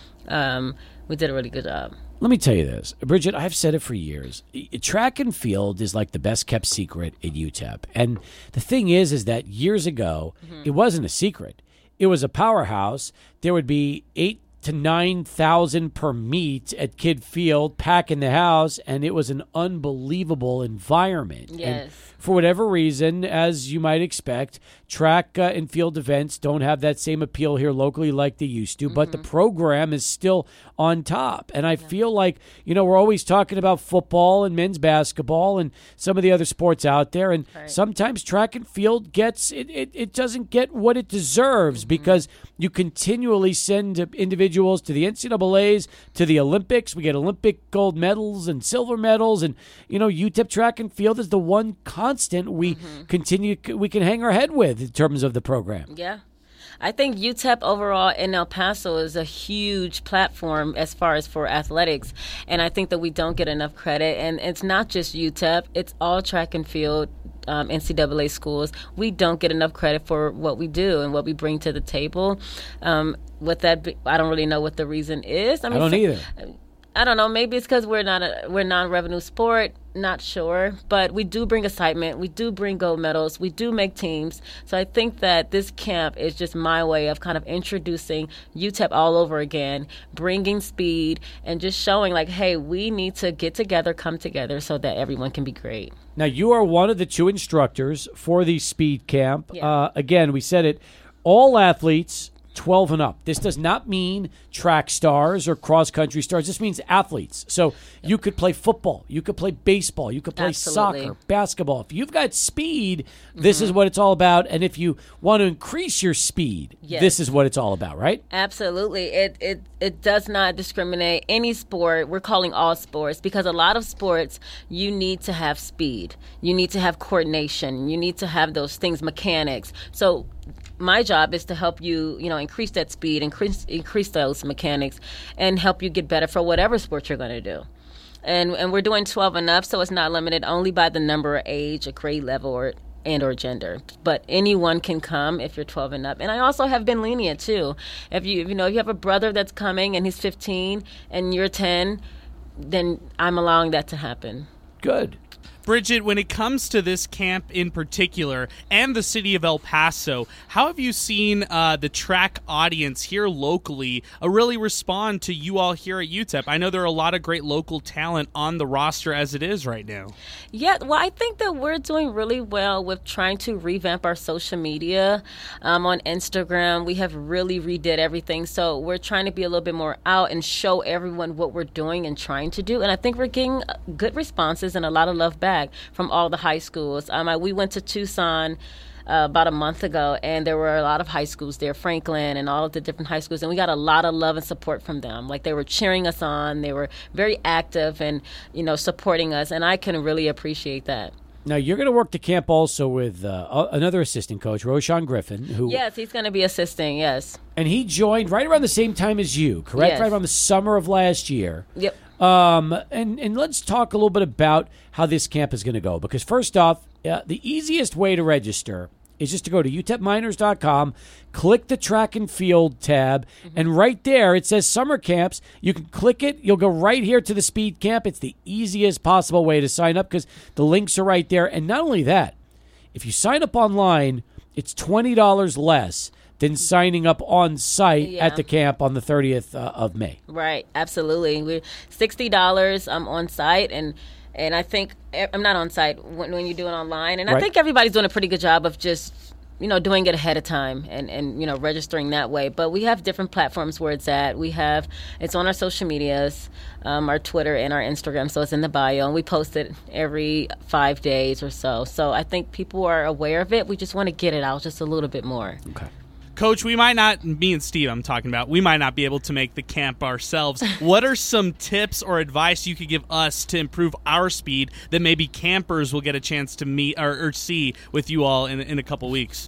Um, we did a really good job. Let me tell you this. Bridget, I've said it for years. Track and field is like the best kept secret at U T E P. And the thing is, is that years ago, mm-hmm. it wasn't a secret. It was a powerhouse. There would be eight to nine thousand per meet at Kidd Field, packing the house, and it was an unbelievable environment. Yes. And for whatever reason, as you might expect, track uh, and field events don't have that same appeal here locally like they used to, mm-hmm. but the program is still on top. And I yeah. feel like, you know, we're always talking about football and men's basketball and some of the other sports out there, and right. sometimes track and field gets, it, it, it doesn't get what it deserves mm-hmm. because you continually send individuals to the N C double A's, to the Olympics. We get Olympic gold medals and silver medals, and, you know, U T E P Track and Field is the one constant we mm-hmm. continue, we can hang our head with in terms of the program. Yeah. I think U T E P overall in El Paso is a huge platform as far as for athletics, and I think that we don't get enough credit. And it's not just U T E P; it's all track and field um, N C double A schools. We don't get enough credit for what we do and what we bring to the table. Um, with that, I don't really know what the reason is. I, mean, I don't so, either. I don't know. Maybe it's because we're not a we're non-revenue sport. Not sure, but we do bring excitement. We do bring gold medals. We do make teams. So I think that this camp is just my way of kind of introducing U T E P all over again, bringing speed, and just showing like, hey, we need to get together, come together, so that everyone can be great. Now, you are one of the two instructors for the speed camp. Yeah. Uh, again, we said it. All athletes twelve and up. This does not mean track stars or cross-country stars. This means athletes. So you could play football. You could play baseball. You could play Absolutely. soccer, basketball. If you've got speed, this mm-hmm. is what it's all about. And if you want to increase your speed, yes. this is what it's all about, right? Absolutely. It, it, it does not discriminate any sport. We're calling all sports because a lot of sports, you need to have speed. You need to have coordination. You need to have those things, mechanics. So my job is to help you, you know, increase that speed, increase increase those mechanics, and help you get better for whatever sport you're going to do. And and we're doing twelve and up, so it's not limited only by the number of age, or grade level, or and or gender. But anyone can come if you're twelve and up. And I also have been lenient too. If you if, you know, if you have a brother that's coming and he's fifteen and you're ten, then I'm allowing that to happen. Good. Bridget, when it comes to this camp in particular and the city of El Paso, how have you seen uh, the track audience here locally uh, really respond to you all here at U T E P? I know there are a lot of great local talent on the roster as it is right now. Yeah, well, I think that we're doing really well with trying to revamp our social media. Um, on Instagram, we have really redid everything. So we're trying to be a little bit more out and show everyone what we're doing and trying to do. And I think we're getting good responses and a lot of love back from all the high schools. Um, I, we went to Tucson uh, about a month ago, and there were a lot of high schools there, Franklin and all of the different high schools, and we got a lot of love and support from them. Like, they were cheering us on. They were very active and, you know, supporting us, and I can really appreciate that. Now, you're going to work the camp also with uh, another assistant coach, Roshan Griffin. Who, yes, he's going to be assisting, yes. And he joined right around the same time as you, correct? Yes. Right around the summer of last year. Yep. Um, and, and let's talk a little bit about how this camp is going to go. Because first off, uh, the easiest way to register is just to go to U T E P Miners dot com, click the track and field tab, mm-hmm. and right there it says summer camps. You can click it. You'll go right here to the speed camp. It's the easiest possible way to sign up because the links are right there. And not only that, if you sign up online, it's twenty dollars less than signing up on site yeah. at the camp on the thirtieth uh, of May. Right, absolutely. We're sixty dollars um, on site, and and I think I'm not on site when, when you do it online, and right. I think everybody's doing a pretty good job of just, you know, doing it ahead of time and, and, you know, registering that way. But we have different platforms where it's at. We have, it's on our social medias, um, our Twitter and our Instagram, so it's in the bio, and we post it every five days or so. So I think people are aware of it. We just want to get it out just a little bit more. Okay. Coach, we might not, me and Steve I'm talking about, we might not be able to make the camp ourselves. What are some tips or advice you could give us to improve our speed that maybe campers will get a chance to meet or, or see with you all in, in a couple weeks?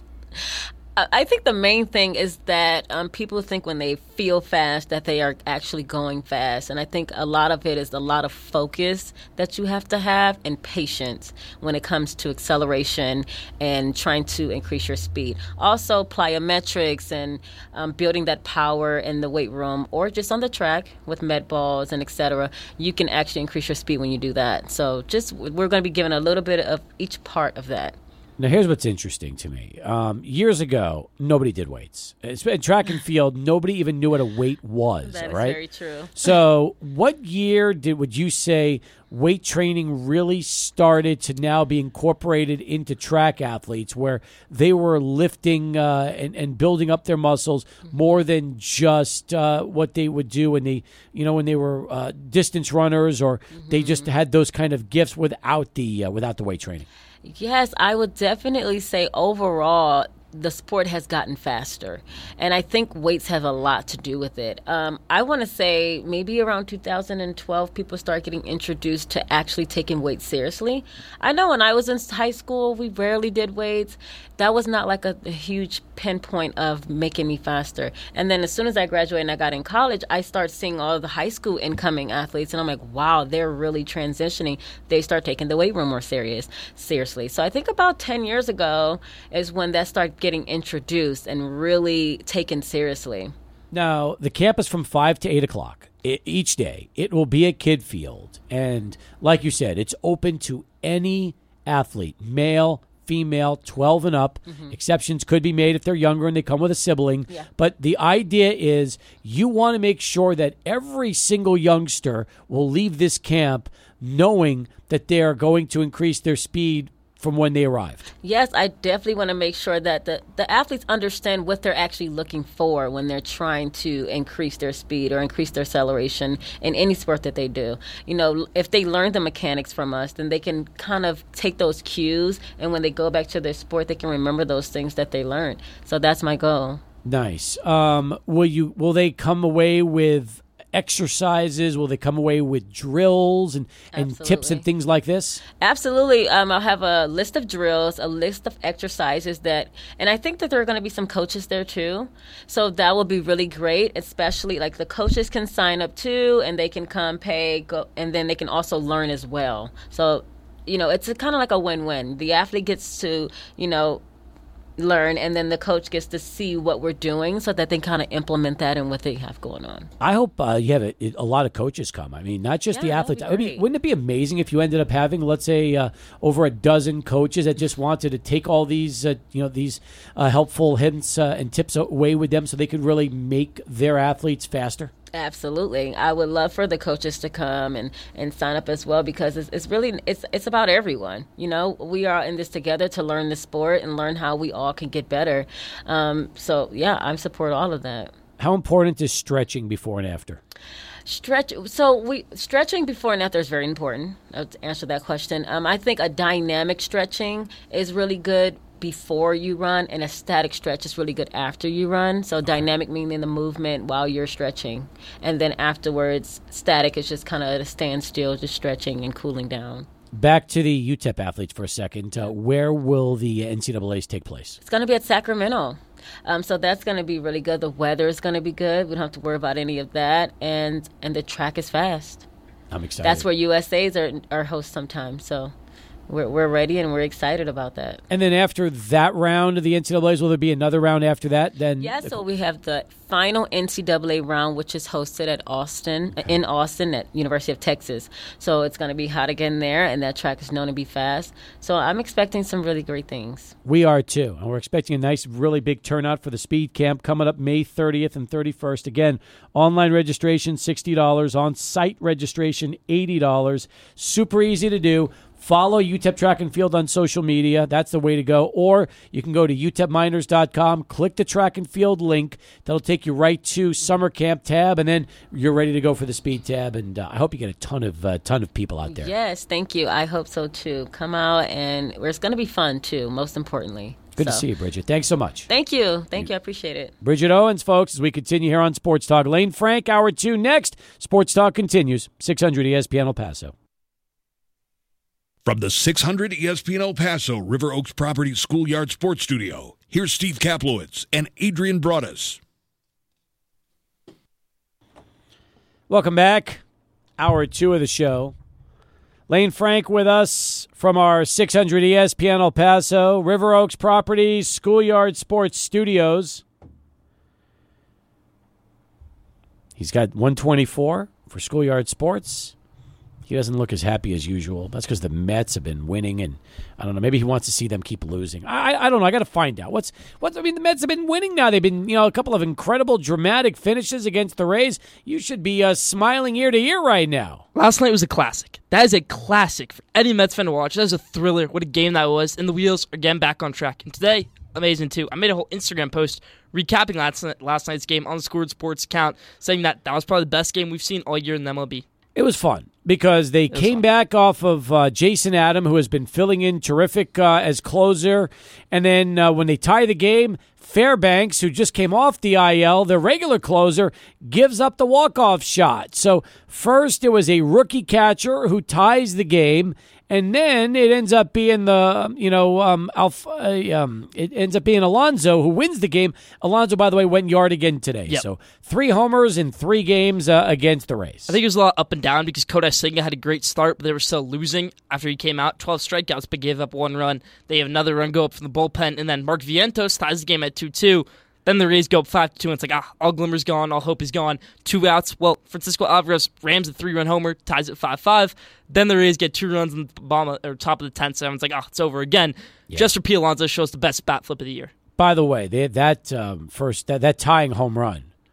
I think the main thing is that um, people think when they feel fast that they are actually going fast. And I think a lot of it is a lot of focus that you have to have and patience when it comes to acceleration and trying to increase your speed. Also, plyometrics and um, building that power in the weight room or just on the track with med balls and et cetera. You can actually increase your speed when you do that. So just we're going to be giving a little bit of each part of that. Now, here's what's interesting to me. Um, years ago, nobody did weights. In track and field, nobody even knew what a weight was. That is right? very true. So what year did would you say weight training really started to now be incorporated into track athletes where they were lifting uh, and, and building up their muscles more than just uh, what they would do when they, you know, when they were uh, distance runners or mm-hmm. they just had those kind of gifts without the uh, without the weight training? Yes, I would definitely say overall the sport has gotten faster, and I think weights have a lot to do with it. Um, I want to say maybe around two thousand twelve, people start getting introduced to actually taking weights seriously. I know when I was in high school, we rarely did weights. That was not like a, a huge pinpoint of making me faster. And then as soon as I graduated and I got in college, I started seeing all of the high school incoming athletes, and I'm like, wow, they're really transitioning. They start taking the weight room more serious, seriously. So I think about ten years ago is when that started getting introduced and really taken seriously. Now, the camp is from five to eight o'clock each day. It will be at Kid Field. And like you said, it's open to any athlete, male, female, twelve and up. Mm-hmm. Exceptions could be made if they're younger and they come with a sibling. Yeah. But the idea is you want to make sure that every single youngster will leave this camp knowing that they are going to increase their speed from when they arrived? Yes, I definitely want to make sure that the, the athletes understand what they're actually looking for when they're trying to increase their speed or increase their acceleration in any sport that they do. You know, if they learn the mechanics from us, then they can kind of take those cues, and when they go back to their sport, they can remember those things that they learned. So that's my goal. Nice. Um, will you? Will they come away with exercises? Will they come away with drills and, and tips and things like this? Absolutely. Um, I'll have a list of drills, a list of exercises that, and I think that there are going to be some coaches there too. So that will be really great, especially like the coaches can sign up too, and they can come pay, go, and then they can also learn as well. So, you know, it's kind of like a win-win. The athlete gets to, you know, learn, and then the coach gets to see what we're doing so that they kind of implement that in what they have going on. I hope uh, you have a, a lot of coaches come. I mean, not just yeah, the athletes. Be I mean, wouldn't it be amazing if you ended up having, let's say, uh, over a dozen coaches that just wanted to take all these, uh, you know, these uh, helpful hints uh, and tips away with them so they could really make their athletes faster? Absolutely. I would love for the coaches to come and, and sign up as well, because it's, it's really, it's it's about everyone. You know, we are in this together to learn the sport and learn how we all can get better. Um, so, yeah, I support all of that. How important is stretching before and after? Stretch. So we stretching before and after is very important. I'll answer that question. Um, I think a dynamic stretching is really good before you run, and a static stretch is really good after you run. So dynamic meaning the movement while you're stretching, and then afterwards static is just kind of at a standstill, just stretching and cooling down. Back to the U T E P athletes for a second. Uh, where will the N C double A's take place? It's going to be at Sacramento. Um, so that's going to be really good. The weather is going to be good. We don't have to worry about any of that, and and the track is fast. I'm excited. That's where U S A's are are host sometimes. So We're we're ready, and we're excited about that. And then after that round of the N C double A's, will there be another round after that? Then yeah, so we have the final N C double A round, which is hosted at Austin, okay. in Austin at University of Texas. So it's going to be hot again there, and that track is known to be fast. So I'm expecting some really great things. We are too, and we're expecting a nice, really big turnout for the Speed Camp coming up May thirtieth and thirty-first. Again, online registration sixty dollars, on-site registration eighty dollars. Super easy to do. Follow U T E P Track and Field on social media. That's the way to go. Or you can go to U T E P Miners dot com, click the Track and Field link. That'll take you right to Summer Camp tab, and then you're ready to go for the Speed tab. And uh, I hope you get a ton of uh, ton of people out there. Yes, thank you. I hope so, too. Come out, and it's going to be fun, too, most importantly. Good so. to see you, Bridget. Thanks so much. Thank you. Thank you. I appreciate it. Bridget Owens, folks, as we continue here on Sports Talk. Lane Frank, hour two next. Sports Talk continues. six hundred E S P N El Paso. From the six hundred E S P N El Paso River Oaks Properties Schoolyard Sports Studio, here's Steve Kaplowitz and Adrian Broadus. Welcome back. Hour two of the show. Lane Frank with us from our six hundred E S P N El Paso River Oaks Properties Schoolyard Sports Studios. He's got one twenty-four for Schoolyard Sports. He doesn't look as happy as usual. That's because the Mets have been winning, and I don't know. Maybe he wants to see them keep losing. I I don't know. I got to find out. What's what's. I mean, the Mets have been winning now. They've been, you know, a couple of incredible, dramatic finishes against the Rays. You should be uh, smiling ear to ear right now. Last night was a classic. That is a classic for any Mets fan to watch. That was a thriller. What a game that was. And the wheels are getting back on track. And today, amazing too. I made a whole Instagram post recapping last night, last night's game on the Scored Sports account, saying that that was probably the best game we've seen all year in the M L B. It was fun because they came fun. back off of uh, Jason Adam, who has been filling in terrific uh, as closer. And then uh, when they tie the game, Fairbanks, who just came off the I L, their regular closer, gives up the walk-off shot. So first it was a rookie catcher who ties the game, and then it ends up being the, you know, um, Alf, uh, um, it ends up being Alonso who wins the game. Alonso, by the way, went yard again today. Yep. So three homers in three games uh, against the Rays. I think it was a lot up and down because Kodai Senga had a great start, but they were still losing after he came out. twelve strikeouts, but gave up one run. They have another run go up from the bullpen, and then Mark Vientos ties the game at two two. Then the Rays go up five to two, and it's like, ah, all glimmer's gone, all hope is gone. Two outs. Well, Francisco Alvarez rams a three-run homer, ties it five five. Then the Rays get two runs in the bottom of, or top of the tenth, so everyone's like, ah, it's over again. Yeah. Jester P. Alonso shows the best bat flip of the year. By the way, they, that um, first that, that tying home run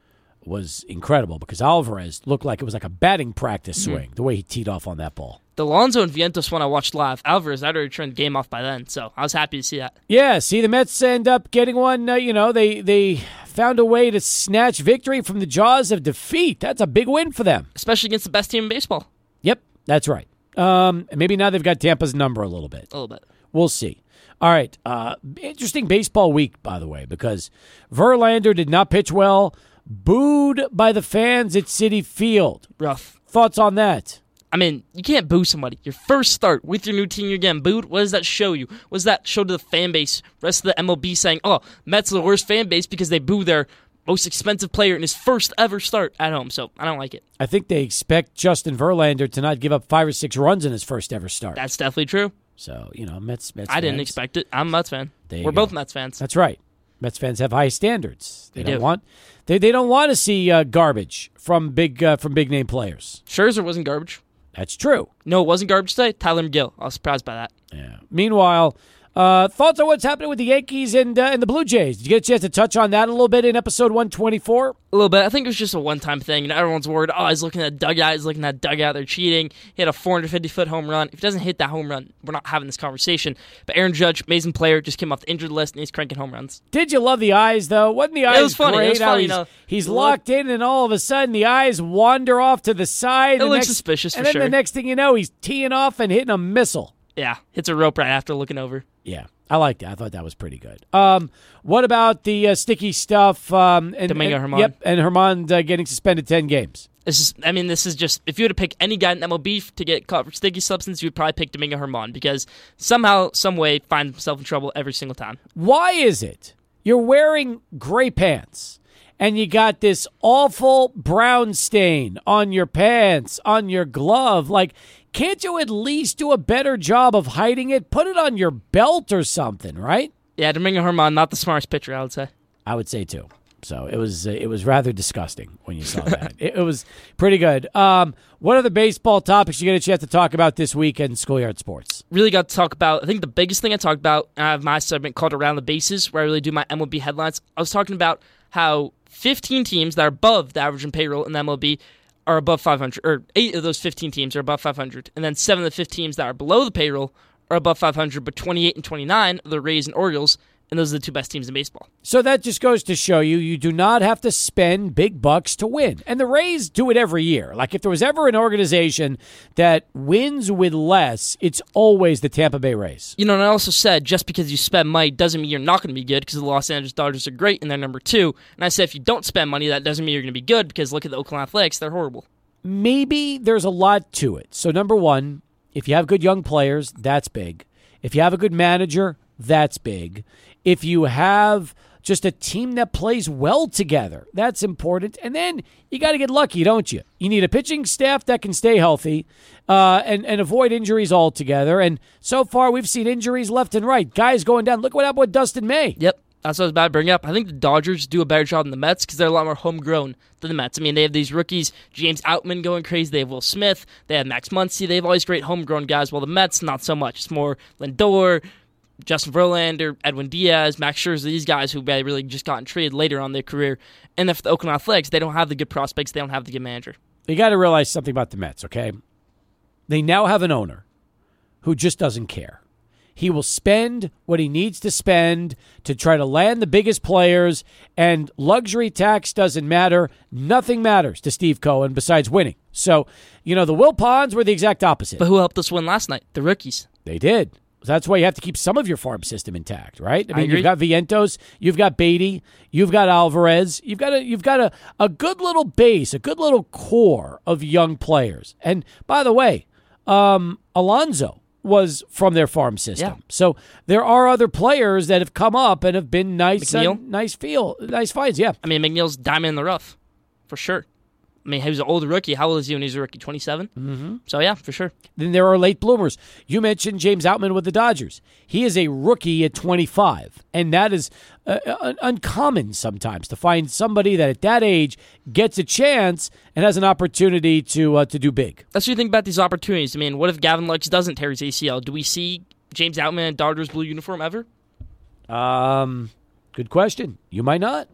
was incredible because Alvarez looked like it was like a batting practice Mm-hmm. swing, the way he teed off on that ball. The Alonso and Vientos one I watched live. Alvarez, I'd already turned the game off by then, so I was happy to see that. Yeah, see, the Mets end up getting one. Uh, you know, they they found a way to snatch victory from the jaws of defeat. That's a big win for them. Especially against the best team in baseball. Yep, that's right. Um, and maybe now they've got Tampa's number a little bit. A little bit. We'll see. All right. Uh, interesting baseball week, by the way, because Verlander did not pitch well, booed by the fans at Citi Field. Rough. Thoughts on that? I mean, you can't boo somebody. Your first start with your new team, you're getting booed. What does that show you? What does that show to the fan base? Rest of the M L B saying, oh, Mets are the worst fan base because they boo their most expensive player in his first ever start at home. So I don't like it. I think they expect Justin Verlander to not give up five or six runs in his first ever start. That's definitely true. So, you know, Mets, Mets I didn't fans, expect it. I'm a Mets fan. There you We're go. both Mets fans. That's right. Mets fans have high standards. They, They don't do. want they they don't want to see uh, garbage from big uh, from big name players. Scherzer wasn't garbage. That's true. No, it wasn't garbage today. Tyler McGill. I was surprised by that. Yeah. Meanwhile, uh, thoughts on what's happening with the Yankees and uh, and the Blue Jays? Did you get a chance to touch on that a little bit in episode one twenty-four? A little bit. I think it was just a one-time thing. You know, everyone's worried, oh, he's looking at dugout. He's looking at dugout. They're cheating. He had a four hundred fifty-foot home run. If he doesn't hit that home run, we're not having this conversation. But Aaron Judge, amazing player, just came off the injured list, and he's cranking home runs. Did you love the eyes, though? Wasn't the eyes It was funny. great? It was How funny, he's, you know. he's Look- locked in, and all of a sudden the eyes wander off to the side. It The looks next- suspicious for And then sure. the next thing you know, he's teeing off and hitting a missile. Yeah, hits a rope right after looking over. Yeah, I liked it. I thought that was pretty good. Um, what about the uh, sticky stuff? Um, and, Domingo and- Germán. Yep, and Herman uh, getting suspended ten games. This is, I mean, this is just, if you were to pick any guy in M L B to get caught for sticky substance, you would probably pick Domingo Germán because somehow, some way, finds himself in trouble every single time. Why is it you're wearing gray pants and you got this awful brown stain on your pants, on your glove? Like, can't you at least do a better job of hiding it? Put it on your belt or something, right? Yeah, Domingo Germán, not the smartest pitcher, I would say. I would say too. So it was uh, it was rather disgusting when you saw that. it, it was pretty good. Um, what other baseball topics you get a chance to talk about this week in Schoolyard Sports? Really got to talk about, I think the biggest thing I talked about, I have my segment called Around the Bases, where I really do my M L B headlines. I was talking about how fifteen teams that are above the average in payroll in the M L B are above five hundred, or eight of those fifteen teams are above five hundred, and then seven of the fifteen teams that are below the payroll are above five hundred, but twenty-eight and twenty-nine are the Rays and Orioles, and those are the two best teams in baseball. So that just goes to show you, you do not have to spend big bucks to win. And the Rays do it every year. Like if there was ever an organization that wins with less, it's always the Tampa Bay Rays. You know, and I also said just because you spend money doesn't mean you're not going to be good because the Los Angeles Dodgers are great and they're number two. And I said if you don't spend money, that doesn't mean you're going to be good because look at the Oakland Athletics, they're horrible. Maybe there's a lot to it. So number one, if you have good young players, that's big. If you have a good manager, that's big. If you have just a team that plays well together, that's important. And then you got to get lucky, don't you? You need a pitching staff that can stay healthy uh, and, and avoid injuries altogether. And so far, we've seen injuries left and right. Guys going down. Look what happened with Dustin May. Yep, that's what I was about to bring up. I think the Dodgers do a better job than the Mets because they're a lot more homegrown than the Mets. I mean, they have these rookies, James Outman going crazy. They have Will Smith. They have Max Muncy. They have all these great homegrown guys, while the Mets, not so much. It's more Lindor, Justin Verlander, Edwin Diaz, Max Scherzer, these guys who really just gotten traded later on in their career. And if the Oakland Athletics, they don't have the good prospects, they don't have the good manager. You got to realize something about the Mets, okay? They now have an owner who just doesn't care. He will spend what he needs to spend to try to land the biggest players, and luxury tax doesn't matter. Nothing matters to Steve Cohen besides winning. So, you know, the Wilpons were the exact opposite. But who helped us win last night? The rookies. They did. That's why you have to keep some of your farm system intact, right? I I mean, agree. you've got Vientos, you've got Beatty, you've got Alvarez, you've got a you've got a, a good little base, a good little core of young players. And by the way, um, Alonso was from their farm system, Yeah. so there are other players that have come up and have been nice, uh, McNeil? nice feel, nice finds. Yeah, I mean, McNeil's diamond in the rough, for sure. I mean, he was an older rookie. How old is he when he was a rookie? twenty-seven? Mm-hmm. So, yeah, for sure. Then there are late bloomers. You mentioned James Outman with the Dodgers. He is a rookie at twenty-five, and that is uh, un- uncommon sometimes to find somebody that at that age gets a chance and has an opportunity to uh, to do big. That's what you think about these opportunities. I mean, what if Gavin Lux doesn't tear his A C L? Do we see James Outman in Dodgers blue uniform ever? Um, good question. You might not.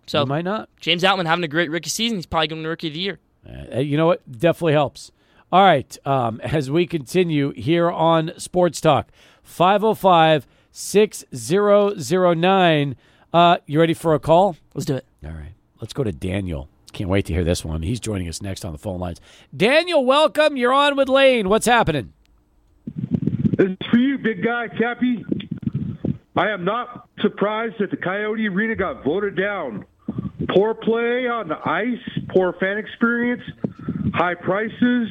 So you might not. James Outman having a great rookie season. He's probably going to be Rookie of the Year. Uh, you know what? Definitely helps. All right. Um, as we continue here on Sports Talk, five oh five, six thousand nine. Uh, you ready for a call? Let's do it. All right. Let's go to Daniel. Can't wait to hear this one. He's joining us next on the phone lines. Daniel, welcome. You're on with Lane. What's happening? This is for you, big guy, Cappy. I am not surprised that the Coyote Arena got voted down. Poor play on the ice, poor fan experience, high prices.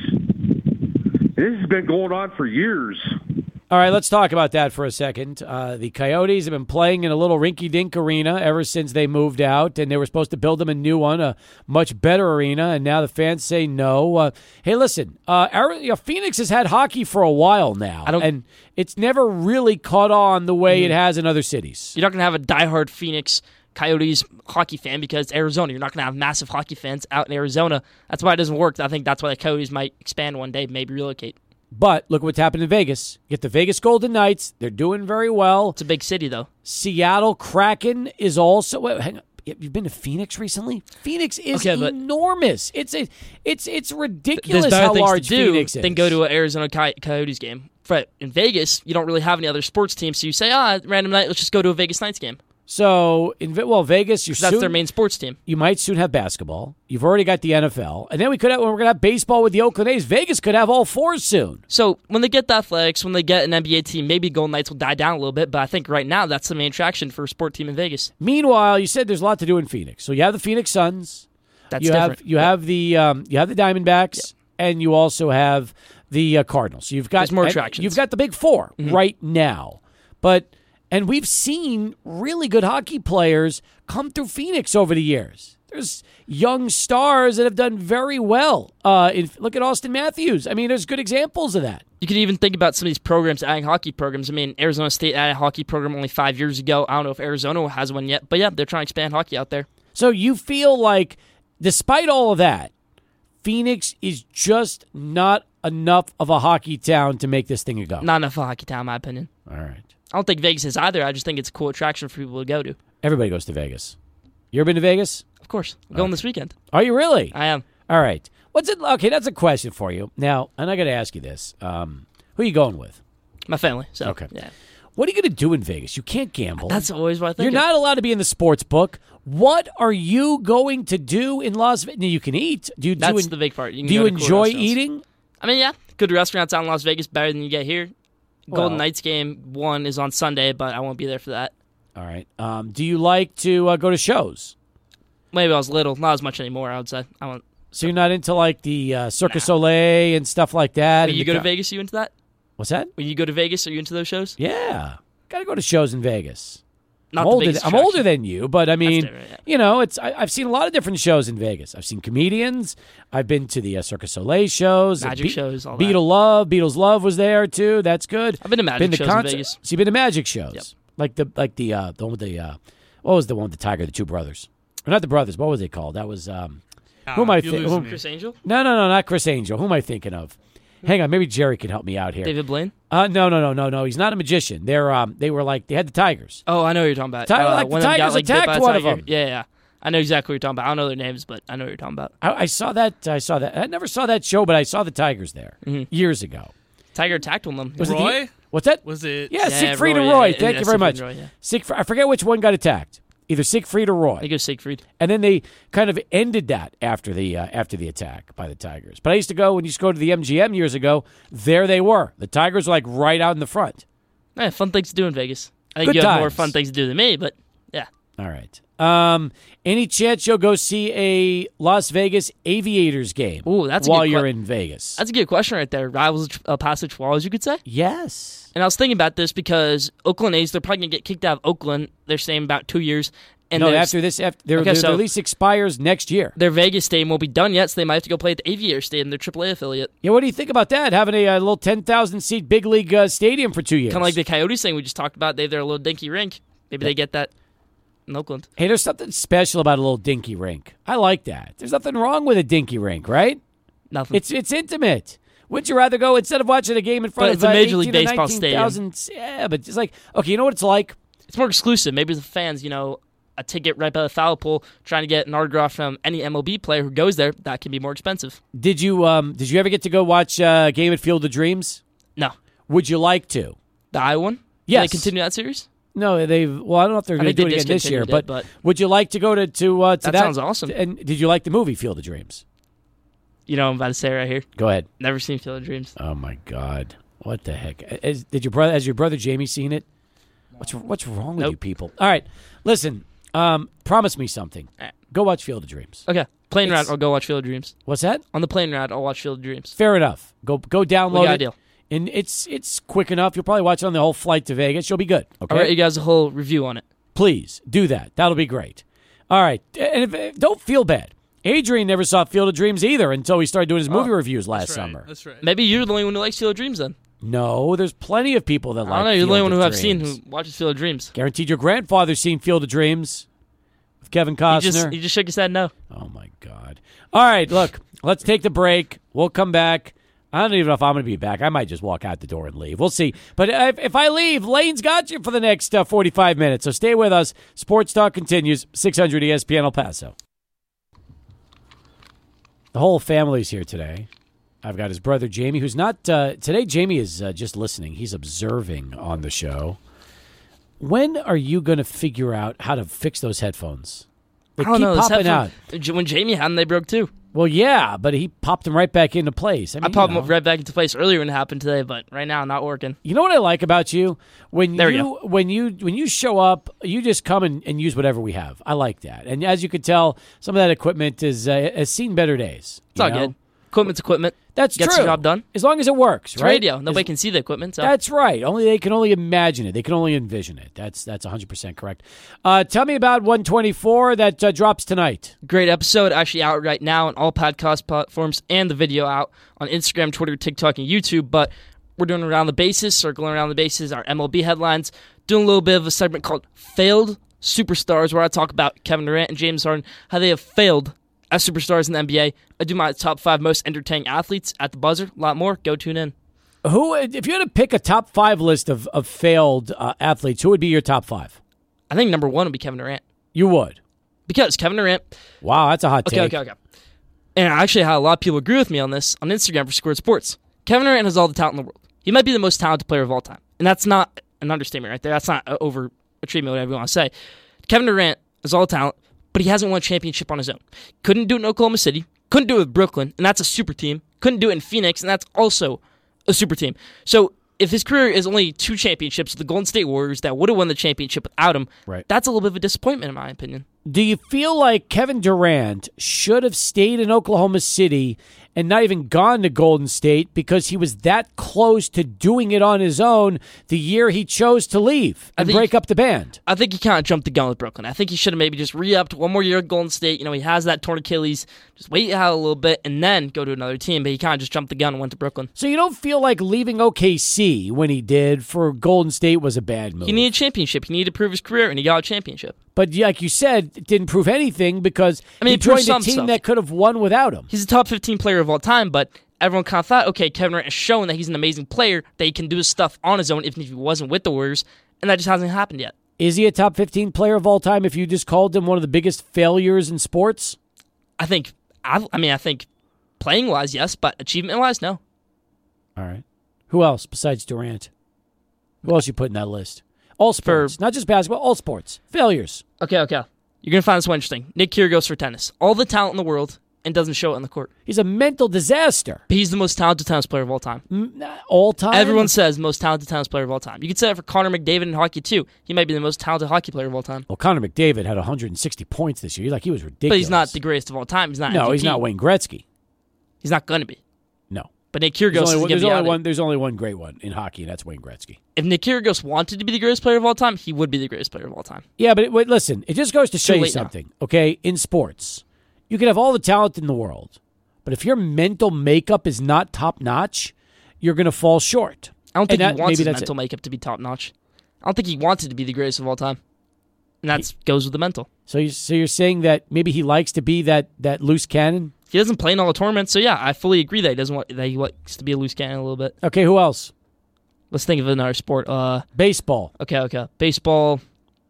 This has been going on for years. All right, let's talk about that for a second. Uh, the Coyotes have been playing in a little rinky-dink arena ever since they moved out, and they were supposed to build them a new one, a much better arena, and now the fans say no. Uh, hey, listen, uh, our, you know, Phoenix has had hockey for a while now, I don't, and it's never really caught on the way mm-hmm. it has in other cities. You're not going to have a diehard Phoenix Coyotes hockey fan because Arizona. You're not going to have massive hockey fans out in Arizona. That's why it doesn't work. I think that's why the Coyotes might expand one day, maybe relocate. But look what's happened in Vegas. You get the Vegas Golden Knights. They're doing very well. It's a big city, though. Seattle Kraken is also. Wait, hang on. You've been to Phoenix recently? Phoenix is okay, enormous. It's a, it's it's ridiculous There's better how things large to do Phoenix is. than go to an Arizona Coy- Coyotes game. But in Vegas, you don't really have any other sports teams, so you say, ah, random night, let's just go to a Vegas Knights game. So, in well, Vegas, you're that's soon, their main sports team. You might soon have basketball. You've already got the N F L, and then we could have, when we're going to have baseball with the Oakland A's. Vegas could have all four soon. So when they get the Athletics, when they get an N B A team, maybe Golden Knights will die down a little bit. But I think right now that's the main attraction for a sport team in Vegas. Meanwhile, you said there's a lot to do in Phoenix. So you have the Phoenix Suns. That's you different. have you yep. have the um, you have the Diamondbacks, yep. and you also have the uh, Cardinals. So you've got there's more attractions. You've got the big four mm-hmm. right now, but. And we've seen really good hockey players come through Phoenix over the years. There's young stars that have done very well. Uh, in, look at Austin Matthews. I mean, there's good examples of that. You could even think about some of these programs adding hockey programs. I mean, Arizona State added a hockey program only five years ago. I don't know if Arizona has one yet. But, yeah, they're trying to expand hockey out there. So you feel like, despite all of that, Phoenix is just not enough of a hockey town to make this thing a go? Not enough of a hockey town, in my opinion. All right. I don't think Vegas is either. I just think it's a cool attraction for people to go to. Everybody goes to Vegas. You ever been to Vegas? Of course. I'm going okay. this weekend. Are you really? I am. All right. What's it? Okay, that's a question for you. Now, and I got to ask you this. Um, who are you going with? My family. So, okay. Yeah. What are you going to do in Vegas? You can't gamble. That's always what I think. You're not allowed to be in the sports book. What are you going to do in Las Vegas? You can eat. Do you, That's do you, the big part. You can do you go to cool enjoy restaurants. eating? I mean, yeah. Good restaurants out in Las Vegas, better than you get here. Golden Well, Knights game one is on Sunday, but I won't be there for that. All right. Um, do you like to uh, go to shows? Maybe I was little, not as much anymore. I would say. I want. So you're not into like the uh, Cirque du Soleil and stuff like that? When and you the go to co- Vegas, are you into that? What's that? When you go to Vegas, are you into those shows? Yeah, got to go to shows in Vegas. Not I'm the older. biggest I'm attraction. older than you, but I mean, different, yeah. you know, it's. I, I've seen a lot of different shows in Vegas. I've seen comedians. I've been to the uh, Cirque du Soleil shows, Magic Be- shows, all that. Beatle Love, Beatles Love was there too. That's good. I've been to magic been to shows in concert- Vegas. So you've been to magic shows, Yep. like the like the uh, the one with the uh, what was the one with the tiger, the two brothers, or not the brothers? What was they called? That was um, who am I you thinking? lose me. Chris Angel, No, no, no, not Chris Angel. Who am I thinking of? Hang on, maybe Jerry can help me out here. David Blaine. Uh, no, no, no, no, no. He's not a magician. They're um, they were like they had the tigers. Oh, I know what you're talking about. Ti- uh, like the one of them got, Tigers like, bit attacked by a one of tiger. them. Yeah, yeah. I know exactly what you're talking about. I don't know their names, but I know what you're talking about. I, I saw that. I saw that. I never saw that show, but I saw the tigers there Mm-hmm. years ago. Tiger attacked one of them. Was it the- Roy? What's that? Was it? Yeah, Yeah, Siegfried Roy, and Roy. yeah, Thank yeah, you very much. Siegfried and Roy, yeah. Siegfried, I forget which one got attacked. Either Siegfried or Roy. I go Siegfried. And then they kind of ended that after the uh, after the attack by the Tigers. But I used to go when you used to go to the M G M years ago. There they were. The Tigers were like right out in the front. Yeah, fun things to do in Vegas. I think Good you have more times. fun things to do than me, but yeah. All right. Um, any chance you'll go see a Las Vegas Aviators game? Ooh, that's a while good you're que- in Vegas. That's a good question right there. Rivals uh, passage flaws, you could say. Yes. And I was thinking about this because Oakland A's, they're probably going to get kicked out of Oakland. They're saying about two years. And no, there's- after this, after their, Okay, their, so- their lease expires next year. their Vegas stadium won't be done yet, so they might have to go play at the Aviator Stadium, their triple A affiliate. Yeah, what do you think about that? Having a, a little ten thousand seat big league uh, stadium for two years. Kind of like the Coyotes thing we just talked about. They have their little dinky rink. Maybe they get that in Oakland. Hey, there's something special about a little dinky rink. I like that. There's nothing wrong with a dinky rink, right? Nothing. It's it's intimate. Would you rather go instead of watching a game in front But of it's a uh, Major League eighteen or Baseball nineteen thousand? Yeah, but it's like, okay, you know what it's like? It's more exclusive. Maybe the fans, you know, a ticket right by the foul pole, trying to get an autograph from any M L B player who goes there, that can be more expensive. Did you um did you ever get to go watch uh, Game at Field of Dreams? No. Would you like to? The Iowa one? Yes. Can they continue that series? No, they've. Well, I don't know if they're I going to think do they it again this year. discontinued it, But, but- would you like to go to to, uh, to that? That sounds awesome. And did you like the movie Field of Dreams? You know what I'm about to say right here? Go ahead. Never seen Field of Dreams. Oh my God! What the heck? Is, did your brother? Has your brother Jamie seen it? What's what's wrong with Nope. you people? All right, listen. Um, promise me something. All right. Go watch Field of Dreams. Okay. Plane It's- ride, I'll go watch Field of Dreams. What's that? On the plane ride, I'll watch Field of Dreams. Fair enough. Go go We download got a it. deal. And it's it's quick enough. You'll probably watch it on the whole flight to Vegas. You'll be good. Okay. I'll write you guys a whole review on it. Please do that. That'll be great. All right. And if, if- don't feel bad. Adrian never saw Field of Dreams either until he started doing his movie reviews last That's right. summer. That's right. Maybe you're the only one who likes Field of Dreams then. No, there's plenty of people that like I don't know. You're Field the only one of who I've seen Dreams. who watches Field of Dreams. Guaranteed your grandfather's seen Field of Dreams with Kevin He Costner. just, he just shook his head no. Oh, my God. All right, look, let's take the break. We'll come back. I don't even know if I'm going to be back. I might just walk out the door and leave. We'll see. But if, if I leave, Lane's got you for the next uh, forty-five minutes. So stay with us. Sports Talk continues. six hundred E S P N El Paso. The whole family's here today. I've got his brother Jamie, who's not uh, today. Jamie is uh, just listening. He's observing on the show. When are you going to figure out how to fix those headphones? They I don't keep know. this popping out. headphone- When Jamie had them, they broke too. Well, yeah, but he popped them right back into place. I, mean, I popped you know. them right back into place earlier when it happened today, but right now, not working. You know what I like about you? When There we you when you when you show up, you just come and, and use whatever we have. I like that. And as you could tell, some of that equipment is uh, has seen better days. It's all good. Equipment's equipment. That's Gets true. the job done. As long as it works, It's right? radio. Nobody As- can see the equipment. So. That's right. Only they can only imagine it. They can only envision it. That's that's one hundred percent correct. Uh, tell me about one twenty-four that uh, drops tonight. Great episode, actually out right now on all podcast platforms and the video out on Instagram, Twitter, TikTok, and YouTube. But we're doing around the bases, circling around the bases, our M L B headlines, doing a little bit of a segment called Failed Superstars, where I talk about Kevin Durant and James Harden, how they have failed as superstars in the N B A. I do my top five most entertaining athletes at the buzzer. A lot more. Go tune in. Who, if you had to pick a top five list of of failed uh, athletes, who would be your top five? I think number one would be Kevin Durant. You would. Because Kevin Durant, Wow, that's a hot okay, take. okay, okay. And I actually had a lot of people agree with me on this on Instagram for Squared Sports. Kevin Durant has all the talent in the world. He might be the most talented player of all time. And that's not an understatement right there. That's not uh, over a treatment, whatever you want to say. Kevin Durant has all the talent, but he hasn't won a championship on his own. Couldn't do it in Oklahoma City. Couldn't do it with Brooklyn, and that's a super team. Couldn't do it in Phoenix, and that's also a super team. So if his career is only two championships with the Golden State Warriors that would have won the championship without him, Right. that's a little bit of a disappointment in my opinion. Do you feel like Kevin Durant should have stayed in Oklahoma City and not even gone to Golden State because he was that close to doing it on his own the year he chose to leave I and think- break up the band? I think he kind of jumped the gun with Brooklyn. I think he should have maybe just re-upped one more year at Golden State. You know, he has that torn Achilles. Just wait out a little bit and then go to another team. But he kind of just jumped the gun and went to Brooklyn. So you don't feel like leaving O K C when he did for Golden State was a bad move? He needed a championship. He needed to prove his career, and he got a championship. But like you said, it didn't prove anything because I mean, he it proved joined a some team stuff. that could have won without him. He's a top fifteen player of all time, but everyone kind of thought, okay, Kevin Durant has shown that he's an amazing player, that he can do his stuff on his own even if he wasn't with the Warriors, and that just hasn't happened yet. Is he a top fifteen player of all time if you just called him one of the biggest failures in sports? I think, I, I mean, I think playing-wise, yes, but achievement-wise, no. All right. Who else besides Durant? Who else you put in that list? All sports, not just basketball, all sports. Failures. Okay, okay. You're going to find this one interesting. Nick Kyrgios for tennis. All the talent in the world and doesn't show it on the court. He's a mental disaster. But he's the most talented tennis player of all time. All time? Everyone says most talented tennis player of all time. You could say that for Connor McDavid in hockey, too. He might be the most talented hockey player of all time. Well, Connor McDavid had one hundred sixty points this year. Like, he was ridiculous. But he's not the greatest of all time. He's not No, M V P. he's not Wayne Gretzky. He's not going to be. No. But Nick Kyrgios There's is only, going there's, to be only out one, there. there's only one great one in hockey, and that's Wayne Gretzky. If Nick Kyrgios wanted to be the greatest player of all time, he would be the greatest player of all time. Yeah, but it, wait, listen, it just goes to show Too you late now. something, okay? In sports, you can have all the talent in the world, but if your mental makeup is not top-notch, you're going to fall short. I don't think And he that- wants maybe his that's mental it. makeup to be top-notch. I don't think he wanted to be the greatest of all time. And that goes with the mental. So, you, so you're saying that maybe he likes to be that, that loose cannon? He doesn't play in all the tournaments, so yeah, I fully agree that he doesn't want that he likes to be a loose cannon a little bit. Okay, who else? Let's think of another sport. Uh, Baseball. okay, okay, baseball.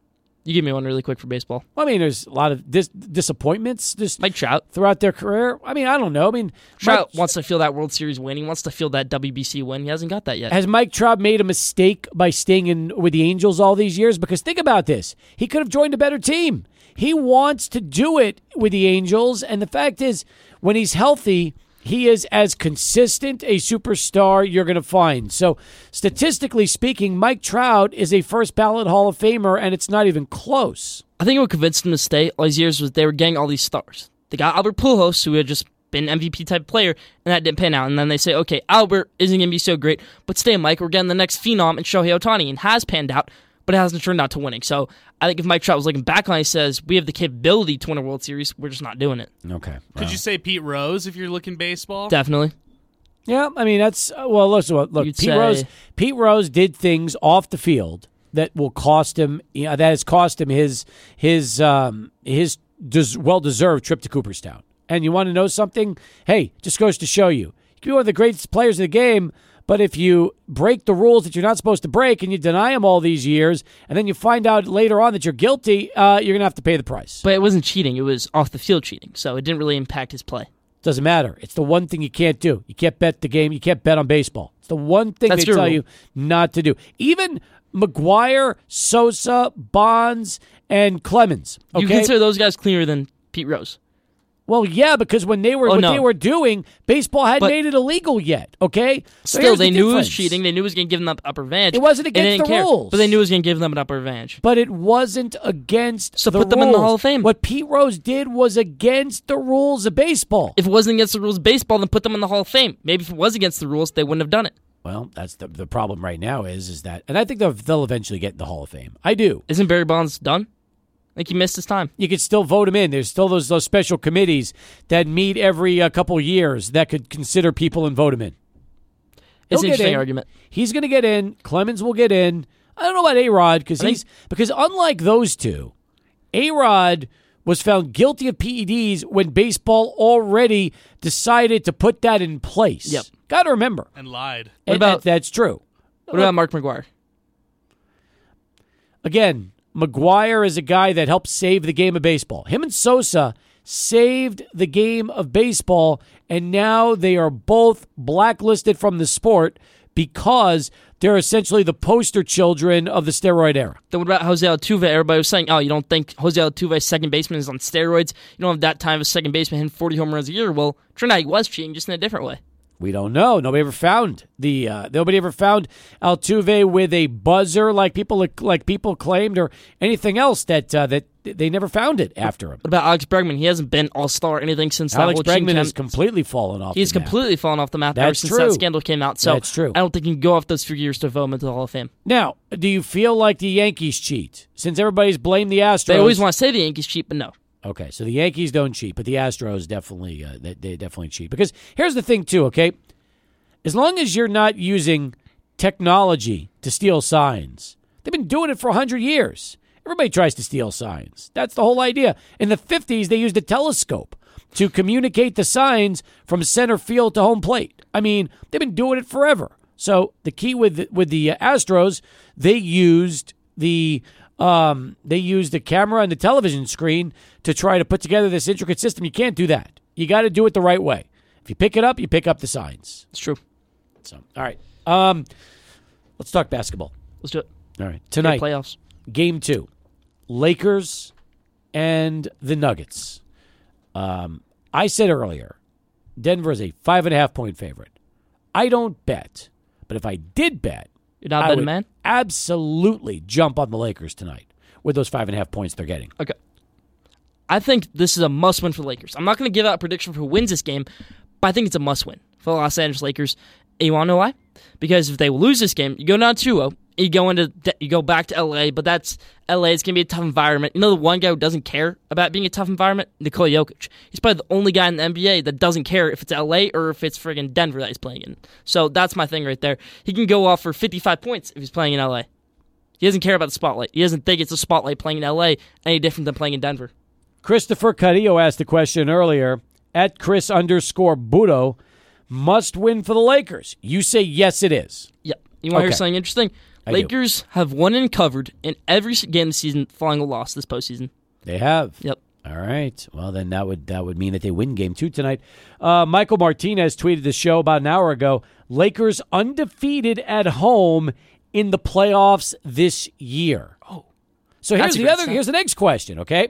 You give me one really quick for baseball. I mean, there's a lot of dis- disappointments just Mike Trout. throughout their career. I mean, I don't know. I mean, Trout Mike, wants to feel that World Series win. He wants to feel that W B C win. He hasn't got that yet. has Mike Trout made a mistake by staying in with the Angels all these years? Because think about this. He could have joined a better team. He wants to do it with the Angels, and the fact is, when he's healthy, he is as consistent a superstar you're going to find. So, statistically speaking, Mike Trout is a first-ballot Hall of Famer, and it's not even close. I think what convinced him to stay all these years was they were getting all these stars. They got Albert Pujols, who had just been an M V P type player, and that didn't pan out. And then they say, okay, Albert isn't going to be so great, but stay, Mike. We're getting the next phenom in Shohei Ohtani, and has panned out, but it hasn't turned out to winning. So I think if Mike Trout was looking back on it, he says, we have the capability to win a World Series, we're just not doing it. Okay. Could you say Pete Rose if you're looking baseball? Definitely. Yeah, I mean, that's, uh, well, listen, look, You'd Pete say- Rose Pete Rose did things off the field that will cost him, you know, that has cost him his, his, um, his des- well-deserved trip to Cooperstown. And you want to know something? Hey, just goes to show you. You can be one of the greatest players of the game, but if you break the rules that you're not supposed to break and you deny them all these years, and then you find out later on that you're guilty, uh, you're going to have to pay the price. But it wasn't cheating. It was off-the-field cheating, so it didn't really impact his play. Doesn't matter. It's the one thing you can't do. You can't bet the game. You can't bet on baseball. It's the one thing That's they your tell rule. you not to do. Even McGuire, Sosa, Bonds, and Clemens. Okay. You consider those guys cleaner than Pete Rose. well, yeah, because when they were Oh, what no. they were doing, baseball hadn't But- made it illegal yet. Okay. So Still, here's they the knew it was difference. cheating. They knew it was going to give them an upper advantage. It wasn't and they against didn't the care. rules. But they knew it was going to give them an upper advantage. But it wasn't against So the put them in the rules. Hall of Fame. What Pete Rose did was against the rules of baseball. If it wasn't against the rules of baseball, then put them in the Hall of Fame. Maybe if it was against the rules, they wouldn't have done it. Well, that's the the problem right now is is that, and I think they'll, they'll eventually get in the Hall of Fame. I do. Isn't Barry Bonds done? I think he missed his time. You could still vote him in. There's still those those special committees that meet every uh, couple years that could consider people and vote him in. It's He'll an get interesting in. argument. He's going to get in. Clemens will get in. I don't know about A-Rod because I think- he's because unlike those two, A-Rod was found guilty of P E Ds when baseball already decided to put that in place. Yep. Got to remember. And lied. And about- that- that's true. What about Mark McGuire? Again, McGuire is a guy that helped save the game of baseball. Him and Sosa saved the game of baseball, and now they are both blacklisted from the sport because they're essentially the poster children of the steroid era. Then what about Jose Altuve? Everybody was saying, oh, you don't think Jose Altuve's second baseman is on steroids? You don't have that time of a second baseman hitting forty home runs a year. Well, turned out he was cheating, just in a different way. We don't know. Nobody ever found the. Uh, nobody ever found Altuve with a buzzer like people like people claimed, or anything else that uh, that they never found it after him. What about Alex Bregman? He hasn't been all-star or anything since Alex that whole cheating Bregman has camp. completely fallen off. He's the map. completely fallen off the map ever That's since true. that scandal came out. So That's true. I don't think you can go off those few years to vote him into the Hall of Fame. Now, do you feel like the Yankees cheat? Since everybody's blamed the Astros, They always want to say the Yankees cheat, but no. Okay, so the Yankees don't cheat, but the Astros definitely uh, they, they definitely cheat. Because here's the thing, too. Okay, as long as you're not using technology to steal signs, they've been doing it for a hundred years. Everybody tries to steal signs. That's the whole idea. In the fifties, they used a telescope to communicate the signs from center field to home plate. I mean, they've been doing it forever. So the key with the, with the Astros, they used the um, they used the camera and the television screen to try to put together this intricate system. You can't do that. You got to do it the right way. If you pick it up, you pick up the signs. It's true. So, all right. Um, let's talk basketball. Let's do it. All right. Tonight, Playoffs. game two, Lakers and the Nuggets. Um, I said earlier, Denver is a five and a half point favorite. I don't bet, but if I did bet, You're not a I betting would man? absolutely jump on the Lakers tonight with those five and a half points they're getting. Okay. I think this is a must-win for the Lakers. I'm not going to give out a prediction for who wins this game, but I think it's a must-win for the Los Angeles Lakers. And you want to know why? Because if they lose this game, you go down two oh, you go into you go back to L A, but that's L A. It's going to be a tough environment. You know the one guy who doesn't care about being a tough environment? Nikola Jokic. He's probably the only guy in the N B A that doesn't care if it's L A or if it's friggin' Denver that he's playing in. So that's my thing right there. He can go off for fifty-five points if he's playing in L A. He doesn't care about the spotlight. He doesn't think it's a spotlight playing in L A any different than playing in Denver. Christopher Cadillo asked the question earlier, at Chris underscore Budo, must win for the Lakers. You say yes, it is. Yep. You want to Okay. hear something interesting? I do. Lakers have won and covered in every game this season following a loss this postseason. They have. Yep. All right. Well, then that would that would mean that they win game two tonight. Uh, Michael Martinez tweeted the show about an hour ago. Lakers undefeated at home in the playoffs this year. Oh. So here's That's a the great other stat. here's the next question, okay?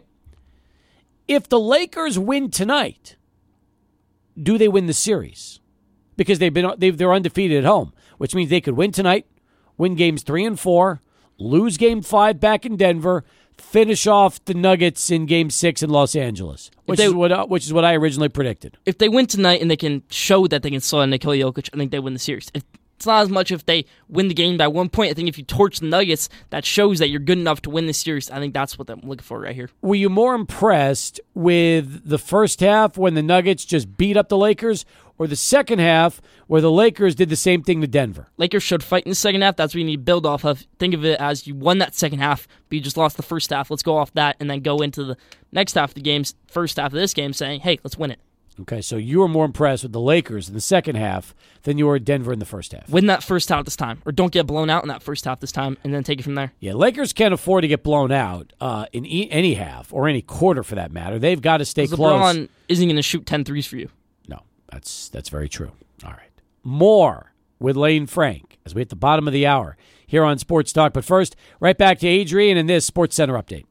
If the Lakers win tonight, do they win the series? Because they've been they've, they're undefeated at home, which means they could win tonight, win games three and four, lose game five back in Denver, finish off the Nuggets in game six in Los Angeles, which they- is what uh, which is what I originally predicted. If they win tonight and they can show that they can slow down Nikola Jokic, I think they win the series. If, it's not as much if they win the game by one point. I think if you torch the Nuggets, that shows that you're good enough to win the series. I think that's what I'm looking for right here. Were you more impressed with the first half when the Nuggets just beat up the Lakers, or the second half where the Lakers did the same thing to Denver? Lakers showed fight in the second half. That's what you need to build off of. Think of it as you won that second half, but you just lost the first half. Let's go off that and then go into the next half of the game's first half of this game saying, hey, let's win it. Okay, so you were more impressed with the Lakers in the second half than you were at Denver in the first half. Win that first half this time, or don't get blown out in that first half this time, and then take it from there. Yeah, Lakers can't afford to get blown out uh, in e- any half or any quarter for that matter. They've got to stay 'Cause close. LeBron isn't going to shoot ten threes for you. No, that's that's very true. All right. More with Lane Frank as we hit the bottom of the hour here on Sports Talk. But first, right back to Adrian and this Sports Center update.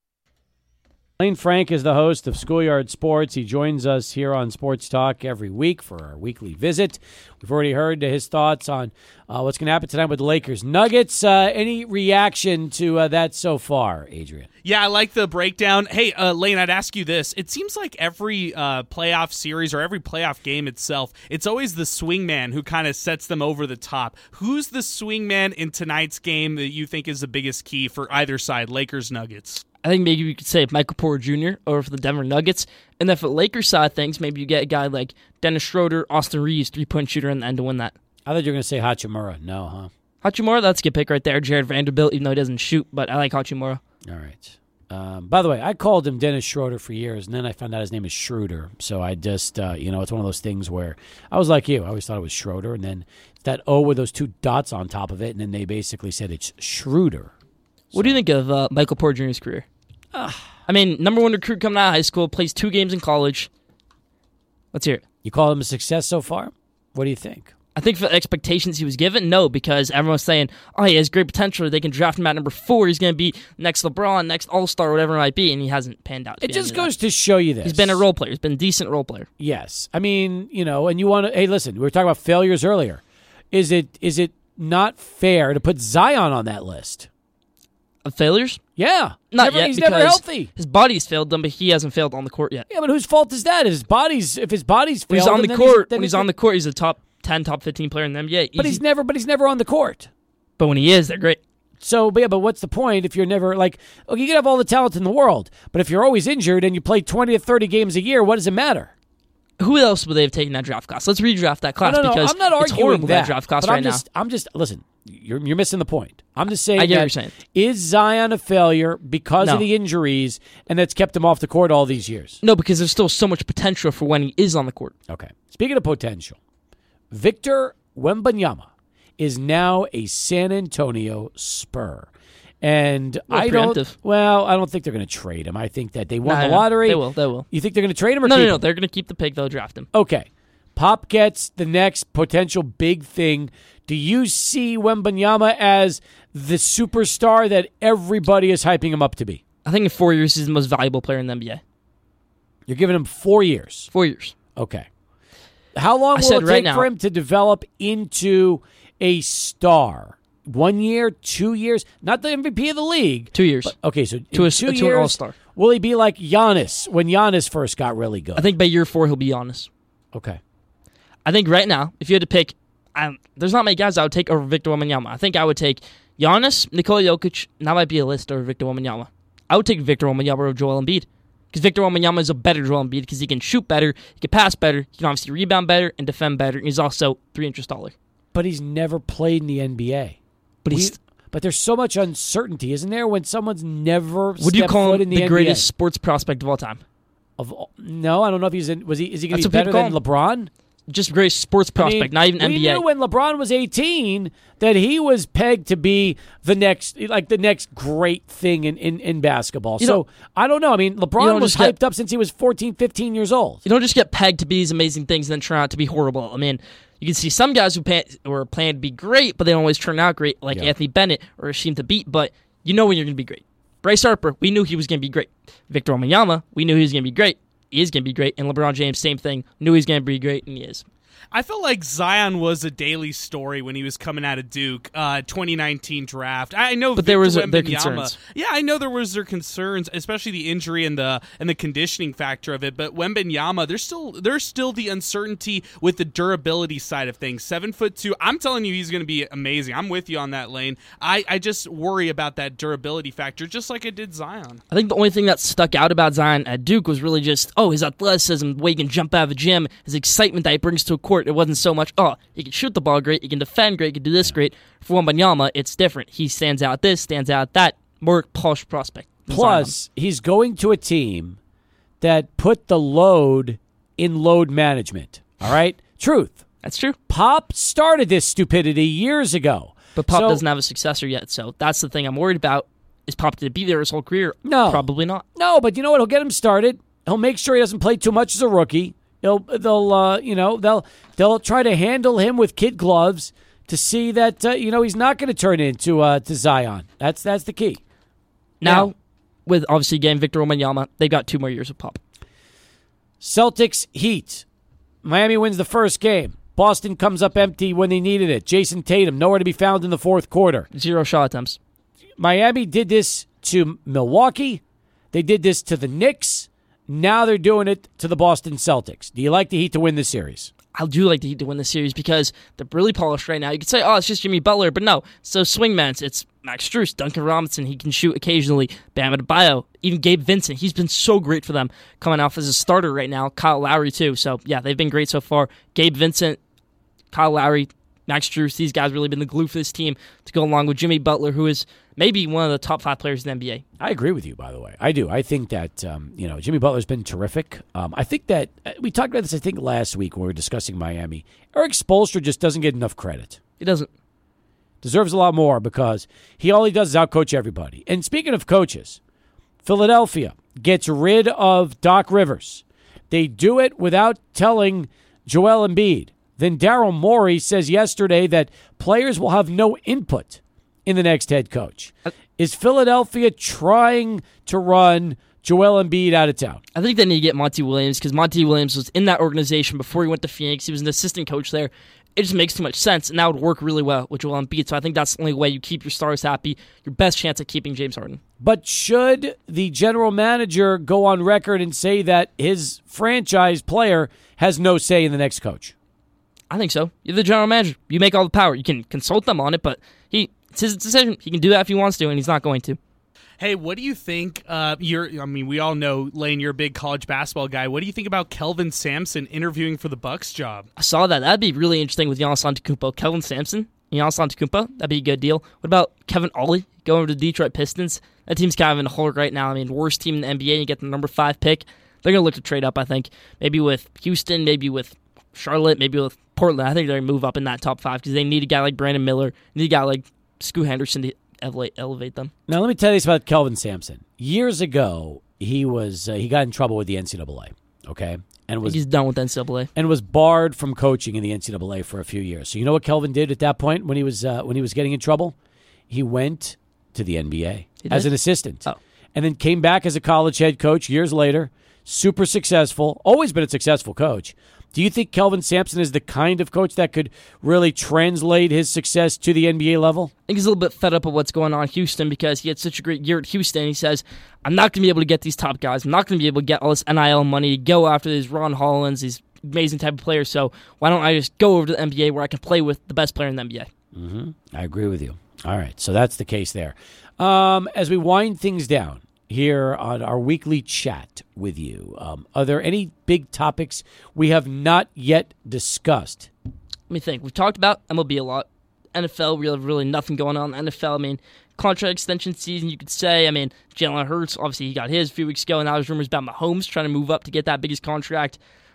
Lane Frank is the host of Schoolyard Sports. He joins us here on Sports Talk every week for our weekly visit. We've already heard his thoughts on uh, what's going to happen tonight with the Lakers Nuggets. Uh, any reaction to uh, that so far, Adrian? Yeah, I like the breakdown. Hey, uh, Lane, I'd ask you this. It seems like every uh, playoff series or every playoff game itself, it's always the swingman who kind of sets them over the top. Who's the swingman in tonight's game that you think is the biggest key for either side, Lakers, Nuggets? I think maybe we could say Michael Porter Junior over for the Denver Nuggets. And then for the Lakers side of things, maybe you get a guy like Dennis Schroeder, Austin Reeves, three-point shooter in the end to win that. I thought you were going to say Hachimura. No, huh? Hachimura, that's a good pick right there. Jared Vanderbilt, even though he doesn't shoot, but I like Hachimura. All right. Um, by the way, I called him Dennis Schroeder for years, and then I found out his name is Schroeder. So I just, uh, you know, it's one of those things where I was like you. I always thought it was Schroeder, and then it's that O with those two dots on top of it, and then they basically said it's Schroeder. What do you think of uh, Michael Porter Junior's career? I mean, number one recruit coming out of high school, plays two games in college. Let's hear it. You call him a success so far? What do you think? I think for the expectations he was given, no, because everyone's saying, oh, he has great potential. They can draft him at number four. He's going to be next LeBron, next All-Star, whatever it might be, and he hasn't panned out. It just goes to show you this. He's been a role player. He's been a decent role player. Yes. I mean, you know, and you want to, hey, listen, we were talking about failures earlier. Is it is it not fair to put Zion on that list? Of failures? Yeah. Not never, yet. He's never because healthy. His body's failed him, but he hasn't failed on the court yet. Yeah, but whose fault is that? If his body's if his body's When failed, he's on the then court, then when he's on the court, he's a top ten, top fifteen player in the N B A. But Easy. he's never but he's never on the court. But when he is, they're great. So, but yeah, but what's the point if you're never like okay, you can have all the talent in the world, but if you're always injured and you play twenty to thirty games a year, what does it matter? Who else would they have taken that draft class? Let's redraft that class no, no, no, because I'm not it's arguing horrible that, that draft class but right I'm just, now. I'm just listen. You're you're missing the point. I'm just saying I get that what you're saying. Is Zion a failure because No. of the injuries, and that's kept him off the court all these years? No, because there's still so much potential for when he is on the court. Okay. Speaking of potential, Victor Wembanyama is now a San Antonio Spur. And Well, I don't. preemptive. Well, I don't think they're going to trade him. I think that they won Nah, the nah, lottery. They will. They will. You think they're going to trade him or No, keep no, no. him? They're going to keep the pick. They'll draft him. Okay. Pop gets the next potential big thing. Do you see Wembanyama as the superstar that everybody is hyping him up to be? I think in four years he's the most valuable player in the N B A. You're giving him four years. Four years. Okay. How long I will said it right take now- for him to develop into a star? One year, two years? Not the M V P of the league. Two years. But, okay, so To in a- two to an years, all-star. will he be like Giannis when Giannis first got really good? I think by year four he'll be honest. Okay. I think right now, if you had to pick, um, there's not many guys I would take over Victor Wembanyama. I think I would take Giannis, Nikola Jokic. That might be a list over Victor Wembanyama. I would take Victor Wembanyama over Joel Embiid because Victor Wembanyama is a better Joel Embiid because he can shoot better, he can pass better, he can obviously rebound better and defend better. And he's also three inches taller. But he's never played in the N B A. But We- he's. But there's so much uncertainty, isn't there, when someone's never Would you stepped call foot him in the, the N B A? greatest sports prospect of all time? Of all, no, I don't know if he's in. Was he? Is he going That's to be what better people than call LeBron? just a great sports prospect, I mean, not even N B A. We knew when LeBron was eighteen that he was pegged to be the next, like the next great thing in, in, in basketball. You so don't- I don't know. I mean, you LeBron don't was just get- hyped up since he was fourteen, fifteen years old. You don't just get pegged to be these amazing things and then turn out to be horrible. I mean, you can see some guys who, pan, who are planned to be great, but they don't always turn out great, like Yeah. Anthony Bennett or Hasheem Thabit, but you know when you're going to be great. Bryce Harper, we knew he was going to be great. Victor Wembanyama, we knew he was going to be great. He is going to be great. And LeBron James, same thing. Knew he was going to be great, and he is. I felt like Zion was a daily story when he was coming out of Duke, uh, twenty nineteen draft. I know, But there was Victor a- their Wembanyama- concerns. Yeah, I know there was their concerns, especially the injury and the and the conditioning factor of it. But Wembanyama, there's still there's still the uncertainty with the durability side of things. Seven foot two, I'm telling you, he's going to be amazing. I'm with you on that, Lane. I I just worry about that durability factor, just like I did Zion. I think the only thing that stuck out about Zion at Duke was really just, oh, his athleticism, the way he can jump out of a gym, his excitement that he brings to a court. It wasn't so much, oh, he can shoot the ball great, he can defend great, he can do this great. For Wembanyama, it's different. He stands out this, stands out that. More polished prospect. than Plus, he's going to a team that put the load in load management. All right? Truth. Zion. That's true. Pop started this stupidity years ago. But Pop So- doesn't have a successor yet, so that's the thing I'm worried about. Is Pop to be there his whole career? No. Probably not. No, but you know what? He'll get him started. He'll make sure he doesn't play too much as a rookie. They'll, they'll, uh, you know, they'll, they'll try to handle him with kid gloves to see that, uh, you know, he's not going to turn into uh, to Zion. That's that's the key. Now, Now- with obviously getting Victor Wembanyama, they've got two more years of Pop. Celtics Heat. Miami wins the first game. Boston comes up empty when they needed it. Jason Tatum nowhere to be found in the fourth quarter. Zero shot attempts. Miami did this to Milwaukee. They did this to the Knicks. Now they're doing it to the Boston Celtics. Do you like the Heat to win this series? I do like the Heat to win the series because they're really polished right now. You could say, oh, it's just Jimmy Butler, but no. So swingmans, it's Max Strus, Duncan Robinson. He can shoot occasionally. Bam Adebayo, even Gabe Vincent. He's been so great for them coming off as a starter right now. Kyle Lowry, too. So, yeah, they've been great so far. Gabe Vincent, Kyle Lowry, Max Strus, these guys really been the glue for this team to go along with Jimmy Butler, who is maybe one of the top five players in the N B A. I agree with you, by the way. I do. I think that, um, you know, Jimmy Butler's been terrific. Um, I think that uh, we talked about this, I think, last week when we were discussing Miami. Eric Spoelstra just doesn't get enough credit. He doesn't. Deserves a lot more because he all he does is outcoach everybody. And speaking of coaches, Philadelphia gets rid of Doc Rivers. They do it without telling Joel Embiid. Then Daryl Morey says yesterday that players will have no input in the next head coach. Is Philadelphia trying to run Joel Embiid out of town? I think they need to get Monty Williams because Monty Williams was in that organization before he went to Phoenix. He was an assistant coach there. It just makes too much sense, and that would work really well with Joel Embiid. So I think that's the only way you keep your stars happy, your best chance at keeping James Harden. But should the general manager go on record and say that his franchise player has no say in the next coach? I think so. You're the general manager. You make all the power. You can consult them on it, but he it's his decision. He can do that if he wants to, and he's not going to. Hey, what do you think? Uh, you're, I mean, we all know, Lane, you're a big college basketball guy. What do you think about Kelvin Sampson interviewing for the Bucks job? I saw that. That'd be really interesting with Giannis Antetokounmpo. Kelvin Sampson, Giannis Antetokounmpo, that'd be a good deal. What about Kevin Ollie going over to the Detroit Pistons? That team's kind of in a hole right now. I mean, worst team in the N B A. You get the number five pick. They're going to look to trade up, I think. Maybe with Houston, maybe with Charlotte, maybe with Portland. I think they're going to move up in that top five because they need a guy like Brandon Miller, need a guy like Scoot Henderson to elevate, elevate them. Now, let me tell you this about Kelvin Sampson. Years ago, he was uh, he got in trouble with the N C double A, okay? And was He's done with N C double A. and was barred from coaching in the N C double A for a few years. So you know what Kelvin did at that point when he was uh, when he was getting in trouble? He went to the N B A He as did? an assistant. Oh. And then came back as a college head coach years later. Super successful. Always been a successful coach. Do you think Kelvin Sampson is the kind of coach that could really translate his success to the N B A level? I think he's a little bit fed up with what's going on in Houston because he had such a great year at Houston. He says, I'm not going to be able to get these top guys. I'm not going to be able to get all this N I L money, go after these Ron Hollands, these amazing type of players. So why don't I just go over to the N B A where I can play with the best player in the N B A? Mm-hmm. I agree with you. All right, so that's the case there. Um, as we wind things down here on our weekly chat with you, um, are there any big topics we have not yet discussed? Let me think. We've talked about M L B a lot. N F L, we have really nothing going on in the N F L. I mean, contract extension season, you could say. I mean, Jalen Hurts, obviously he got his a few weeks ago, and now there's rumors about Mahomes trying to move up to get that biggest contract.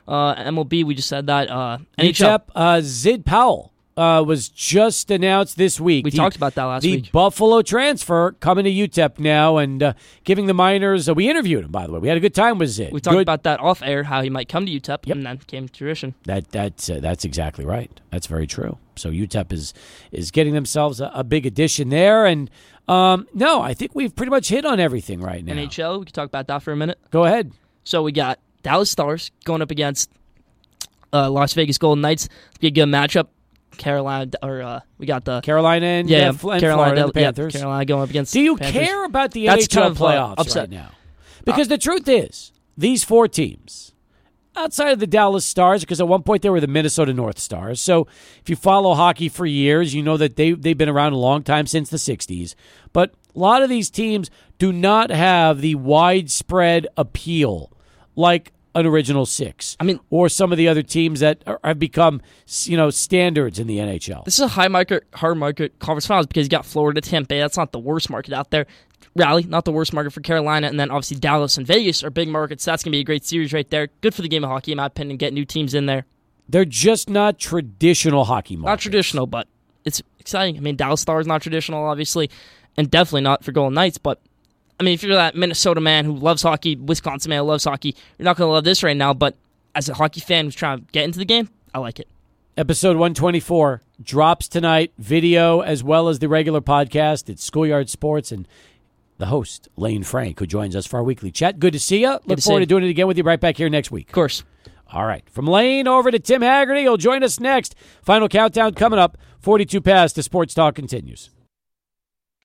Uh, M L B, we just said that. Uh, U N H L. T E P, uh, Zid Powell uh, was just announced this week. We the, talked about that last the week. The Buffalo transfer coming to U T E P now and uh, giving the Miners. Uh, we interviewed him, by the way. We had a good time with Zid. We talked good. about that off air, how he might come to U T E P, Yep. and then came to fruition. That that's uh, that's exactly right. That's very true. So U T E P is is getting themselves a, a big addition there, and um, no, I think we've pretty much hit on everything right now. N H L, we can talk about that for a minute. Go ahead. So we got Dallas Stars going up against uh, Las Vegas Golden Knights. It'll be a good matchup. Carolina, or uh, we got the Carolina and, yeah, uh, Fl- and Carolina, Florida, the yeah, Panthers. Carolina going up against. Do you Panthers. care about the That's N H L kind of, uh, playoffs upset. right now? Because the truth is, these four teams, outside of the Dallas Stars, because at one point they were the Minnesota North Stars. So if you follow hockey for years, you know that they, they've been around a long time, since the sixties. But a lot of these teams do not have the widespread appeal like an original six. I mean, or some of the other teams that are, have become, you know, standards in the N H L. This is a high market, hard market conference finals because you got Florida, Tampa Bay. That's not the worst market out there. Raleigh, not the worst market for Carolina, and then obviously Dallas and Vegas are big markets. So that's going to be a great series right there. Good for the game of hockey, in my opinion, get new teams in there. They're just not traditional hockey markets. Not traditional, but it's exciting. I mean, Dallas Stars not traditional, obviously, and definitely not for Golden Knights. But I mean, if you're that Minnesota man who loves hockey, Wisconsin man who loves hockey, you're not going to love this right now. But as a hockey fan who's trying to get into the game, I like it. Episode one twenty-four drops tonight, video as well as the regular podcast. It's Schoolyard Sports and the host, Lane Frank, who joins us for our weekly chat. Good to see you. Look to forward see to doing it again with you right back here next week. Of course. All right. From Lane over to Tim Haggerty. He'll join us next. Final countdown coming up. forty-two past. The Sports Talk continues.